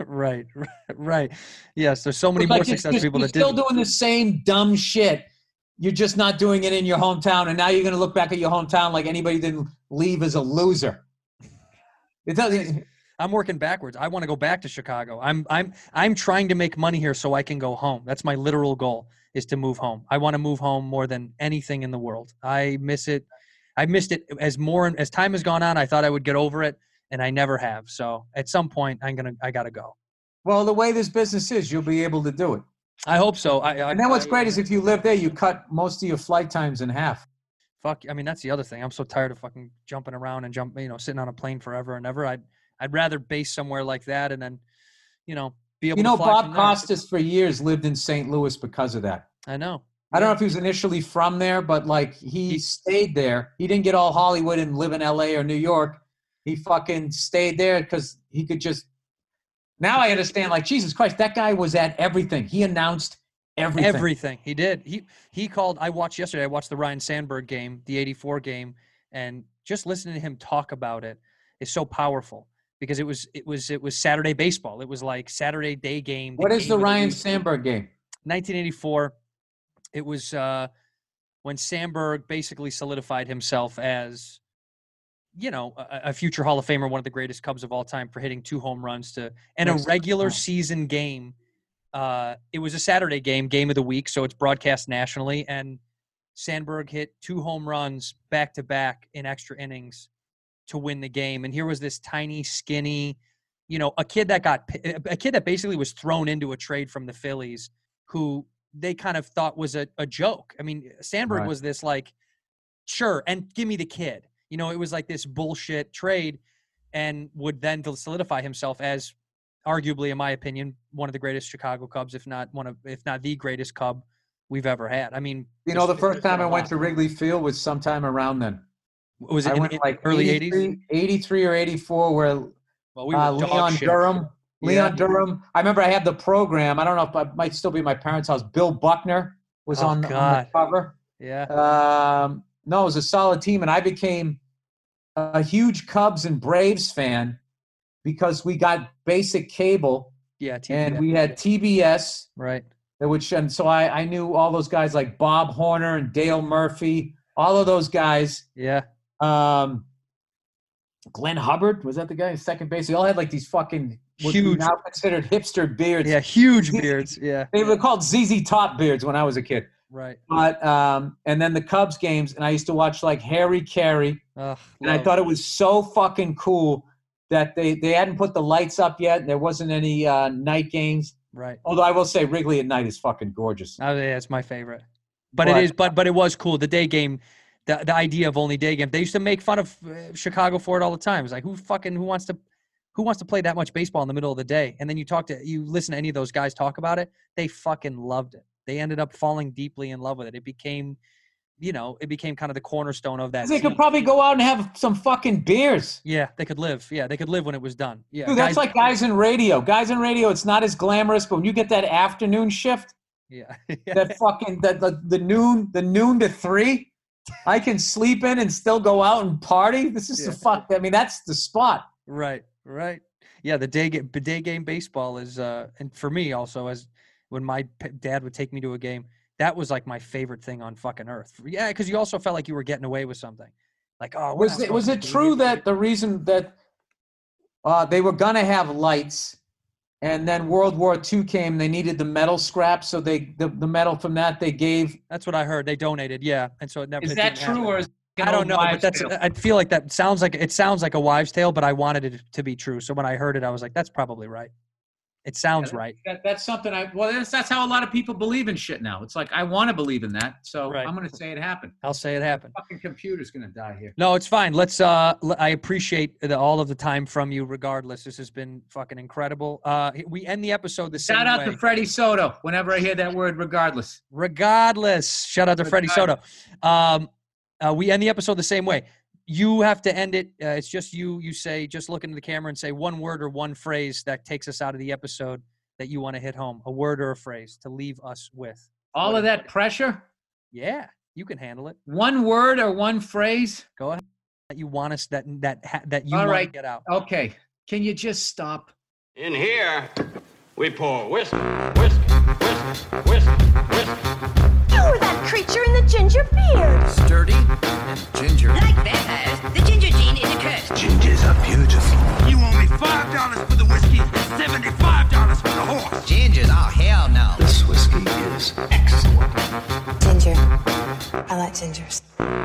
Yes, there's so many more successful people that still doing the same dumb shit. You're just not doing it in your hometown, and now you're going to look back at your hometown like anybody didn't leave as a loser. It doesn't. I'm working backwards. I want to go back to Chicago. I'm trying to make money here so I can go home. That's my literal goal, is to move home. I want to move home more than anything in the world. I miss it. I missed it as time has gone on. I thought I would get over it, and I never have. So at some point, I gotta go. Well, the way this business is, you'll be able to do it. I hope so. And then what's great is if you live there, you cut most of your flight times in half. That's the other thing. I'm so tired of fucking jumping around and sitting on a plane forever and ever. I'd rather base somewhere like that and then, be able to fly Bob from there. Costas for years lived in St. Louis because of that. I know. I don't know if he was initially from there, but like he stayed there. He didn't get all Hollywood and live in LA or New York. He fucking stayed there because he could just. Now I understand, like, Jesus Christ, that guy was at everything. He announced everything. Everything. He did. He called. I watched the Ryan Sandberg game, the 84 game, and just listening to him talk about it is so powerful because it was Saturday baseball. It was like Saturday day game. What is the Ryan Sandberg game? 1984. It was when Sandberg basically solidified himself as, a future Hall of Famer, one of the greatest Cubs of all time for hitting 2 home runs and a regular season game. It was a Saturday game of the week, so it's broadcast nationally. And Sandberg hit 2 home runs back to back in extra innings to win the game. And here was this tiny, skinny, a kid that basically was thrown into a trade from the Phillies, who they kind of thought was a joke. I mean, Sandberg was this like, sure, and give me the kid. It was like this bullshit trade, and would then solidify himself as arguably, in my opinion, one of the greatest Chicago Cubs, if not the greatest Cub we've ever had. I mean, the first time I went to Wrigley Field was sometime around then. Was it in like early 80s? 83 or 84, where we were Leon Durham. Leon Durham. I remember I had the program. I don't know if I might still be at my parents' house. Bill Buckner was on the cover. Yeah. No, it was a solid team, and I became a huge Cubs and Braves fan because we got basic cable. Yeah, TBS. And we had TBS. Right. And so I knew all those guys like Bob Horner and Dale Murphy, all of those guys. Yeah. Glenn Hubbard, was that the guy? Second base. They all had like these fucking huge, now considered hipster beards. Yeah, huge beards. Yeah. They were called ZZ Top beards when I was a kid. Right. But and then the Cubs games, and I used to watch like Harry Carey, and I thought it was so fucking cool that they hadn't put the lights up yet, and there wasn't any night games. Right. Although I will say Wrigley at night is fucking gorgeous. Oh, yeah, it's my favorite. But it was cool. The day game, the idea of only day game. They used to make fun of Chicago for it all the time. It's like, who wants to play that much baseball in the middle of the day? And then you listen to any of those guys talk about it, they fucking loved it. They ended up falling deeply in love with it. It became kind of the cornerstone of that. They could probably go out and have some fucking beers. Yeah, they could live. Yeah, they could live when it was done. Yeah, dude, that's like guys in radio. Guys in radio, it's not as glamorous, but when you get that afternoon shift, yeah, that fucking the noon to 3, I can sleep in and still go out and party. This is the fuck. I mean, that's the spot. Right. Yeah, the day game baseball is, and for me also, as when my dad would take me to a game. That was like my favorite thing on fucking earth. Yeah, because you also felt like you were getting away with something. Like, oh, was it true that the reason that they were gonna have lights, and then World War II came, they needed the metal scraps, so the metal from that they gave. That's what I heard. They donated, yeah, and so it never. Is that true, happen. or is I don't know, but I feel like that sounds like a wives' tale, but I wanted it to be true. So when I heard it, I was like, that's probably right. It sounds right. That's something that's how a lot of people believe in shit now. It's like, I want to believe in that, so I'm going to say it happened. I'll say it happened. The fucking computer's going to die here. No, it's fine. Let's. I appreciate all of the time from you. Regardless, this has been fucking incredible. We end the episode the same way. Shout out to Freddie Soto. Whenever I hear that word, regardless. Shout out to Freddie Soto. We end the episode the same way. You have to end it. It's just you say, just look into the camera and say one word or one phrase that takes us out of the episode that you want to hit home. A word or a phrase to leave us with. All of that pressure? Yeah, you can handle it. One word or one phrase? Go ahead. That you want us that you want to get out. Okay. Can you just stop? In here, we pour whisk, whisk, whisk, whisk, whisk. You were that creature in the ginger beard. Sturdy and ginger. Like vampires, the ginger gene is a curse. Gingers are beautiful. You owe me $5 for the whiskey and $75 for the horse. Gingers? Oh, hell no. This whiskey is excellent. Ginger. I like gingers.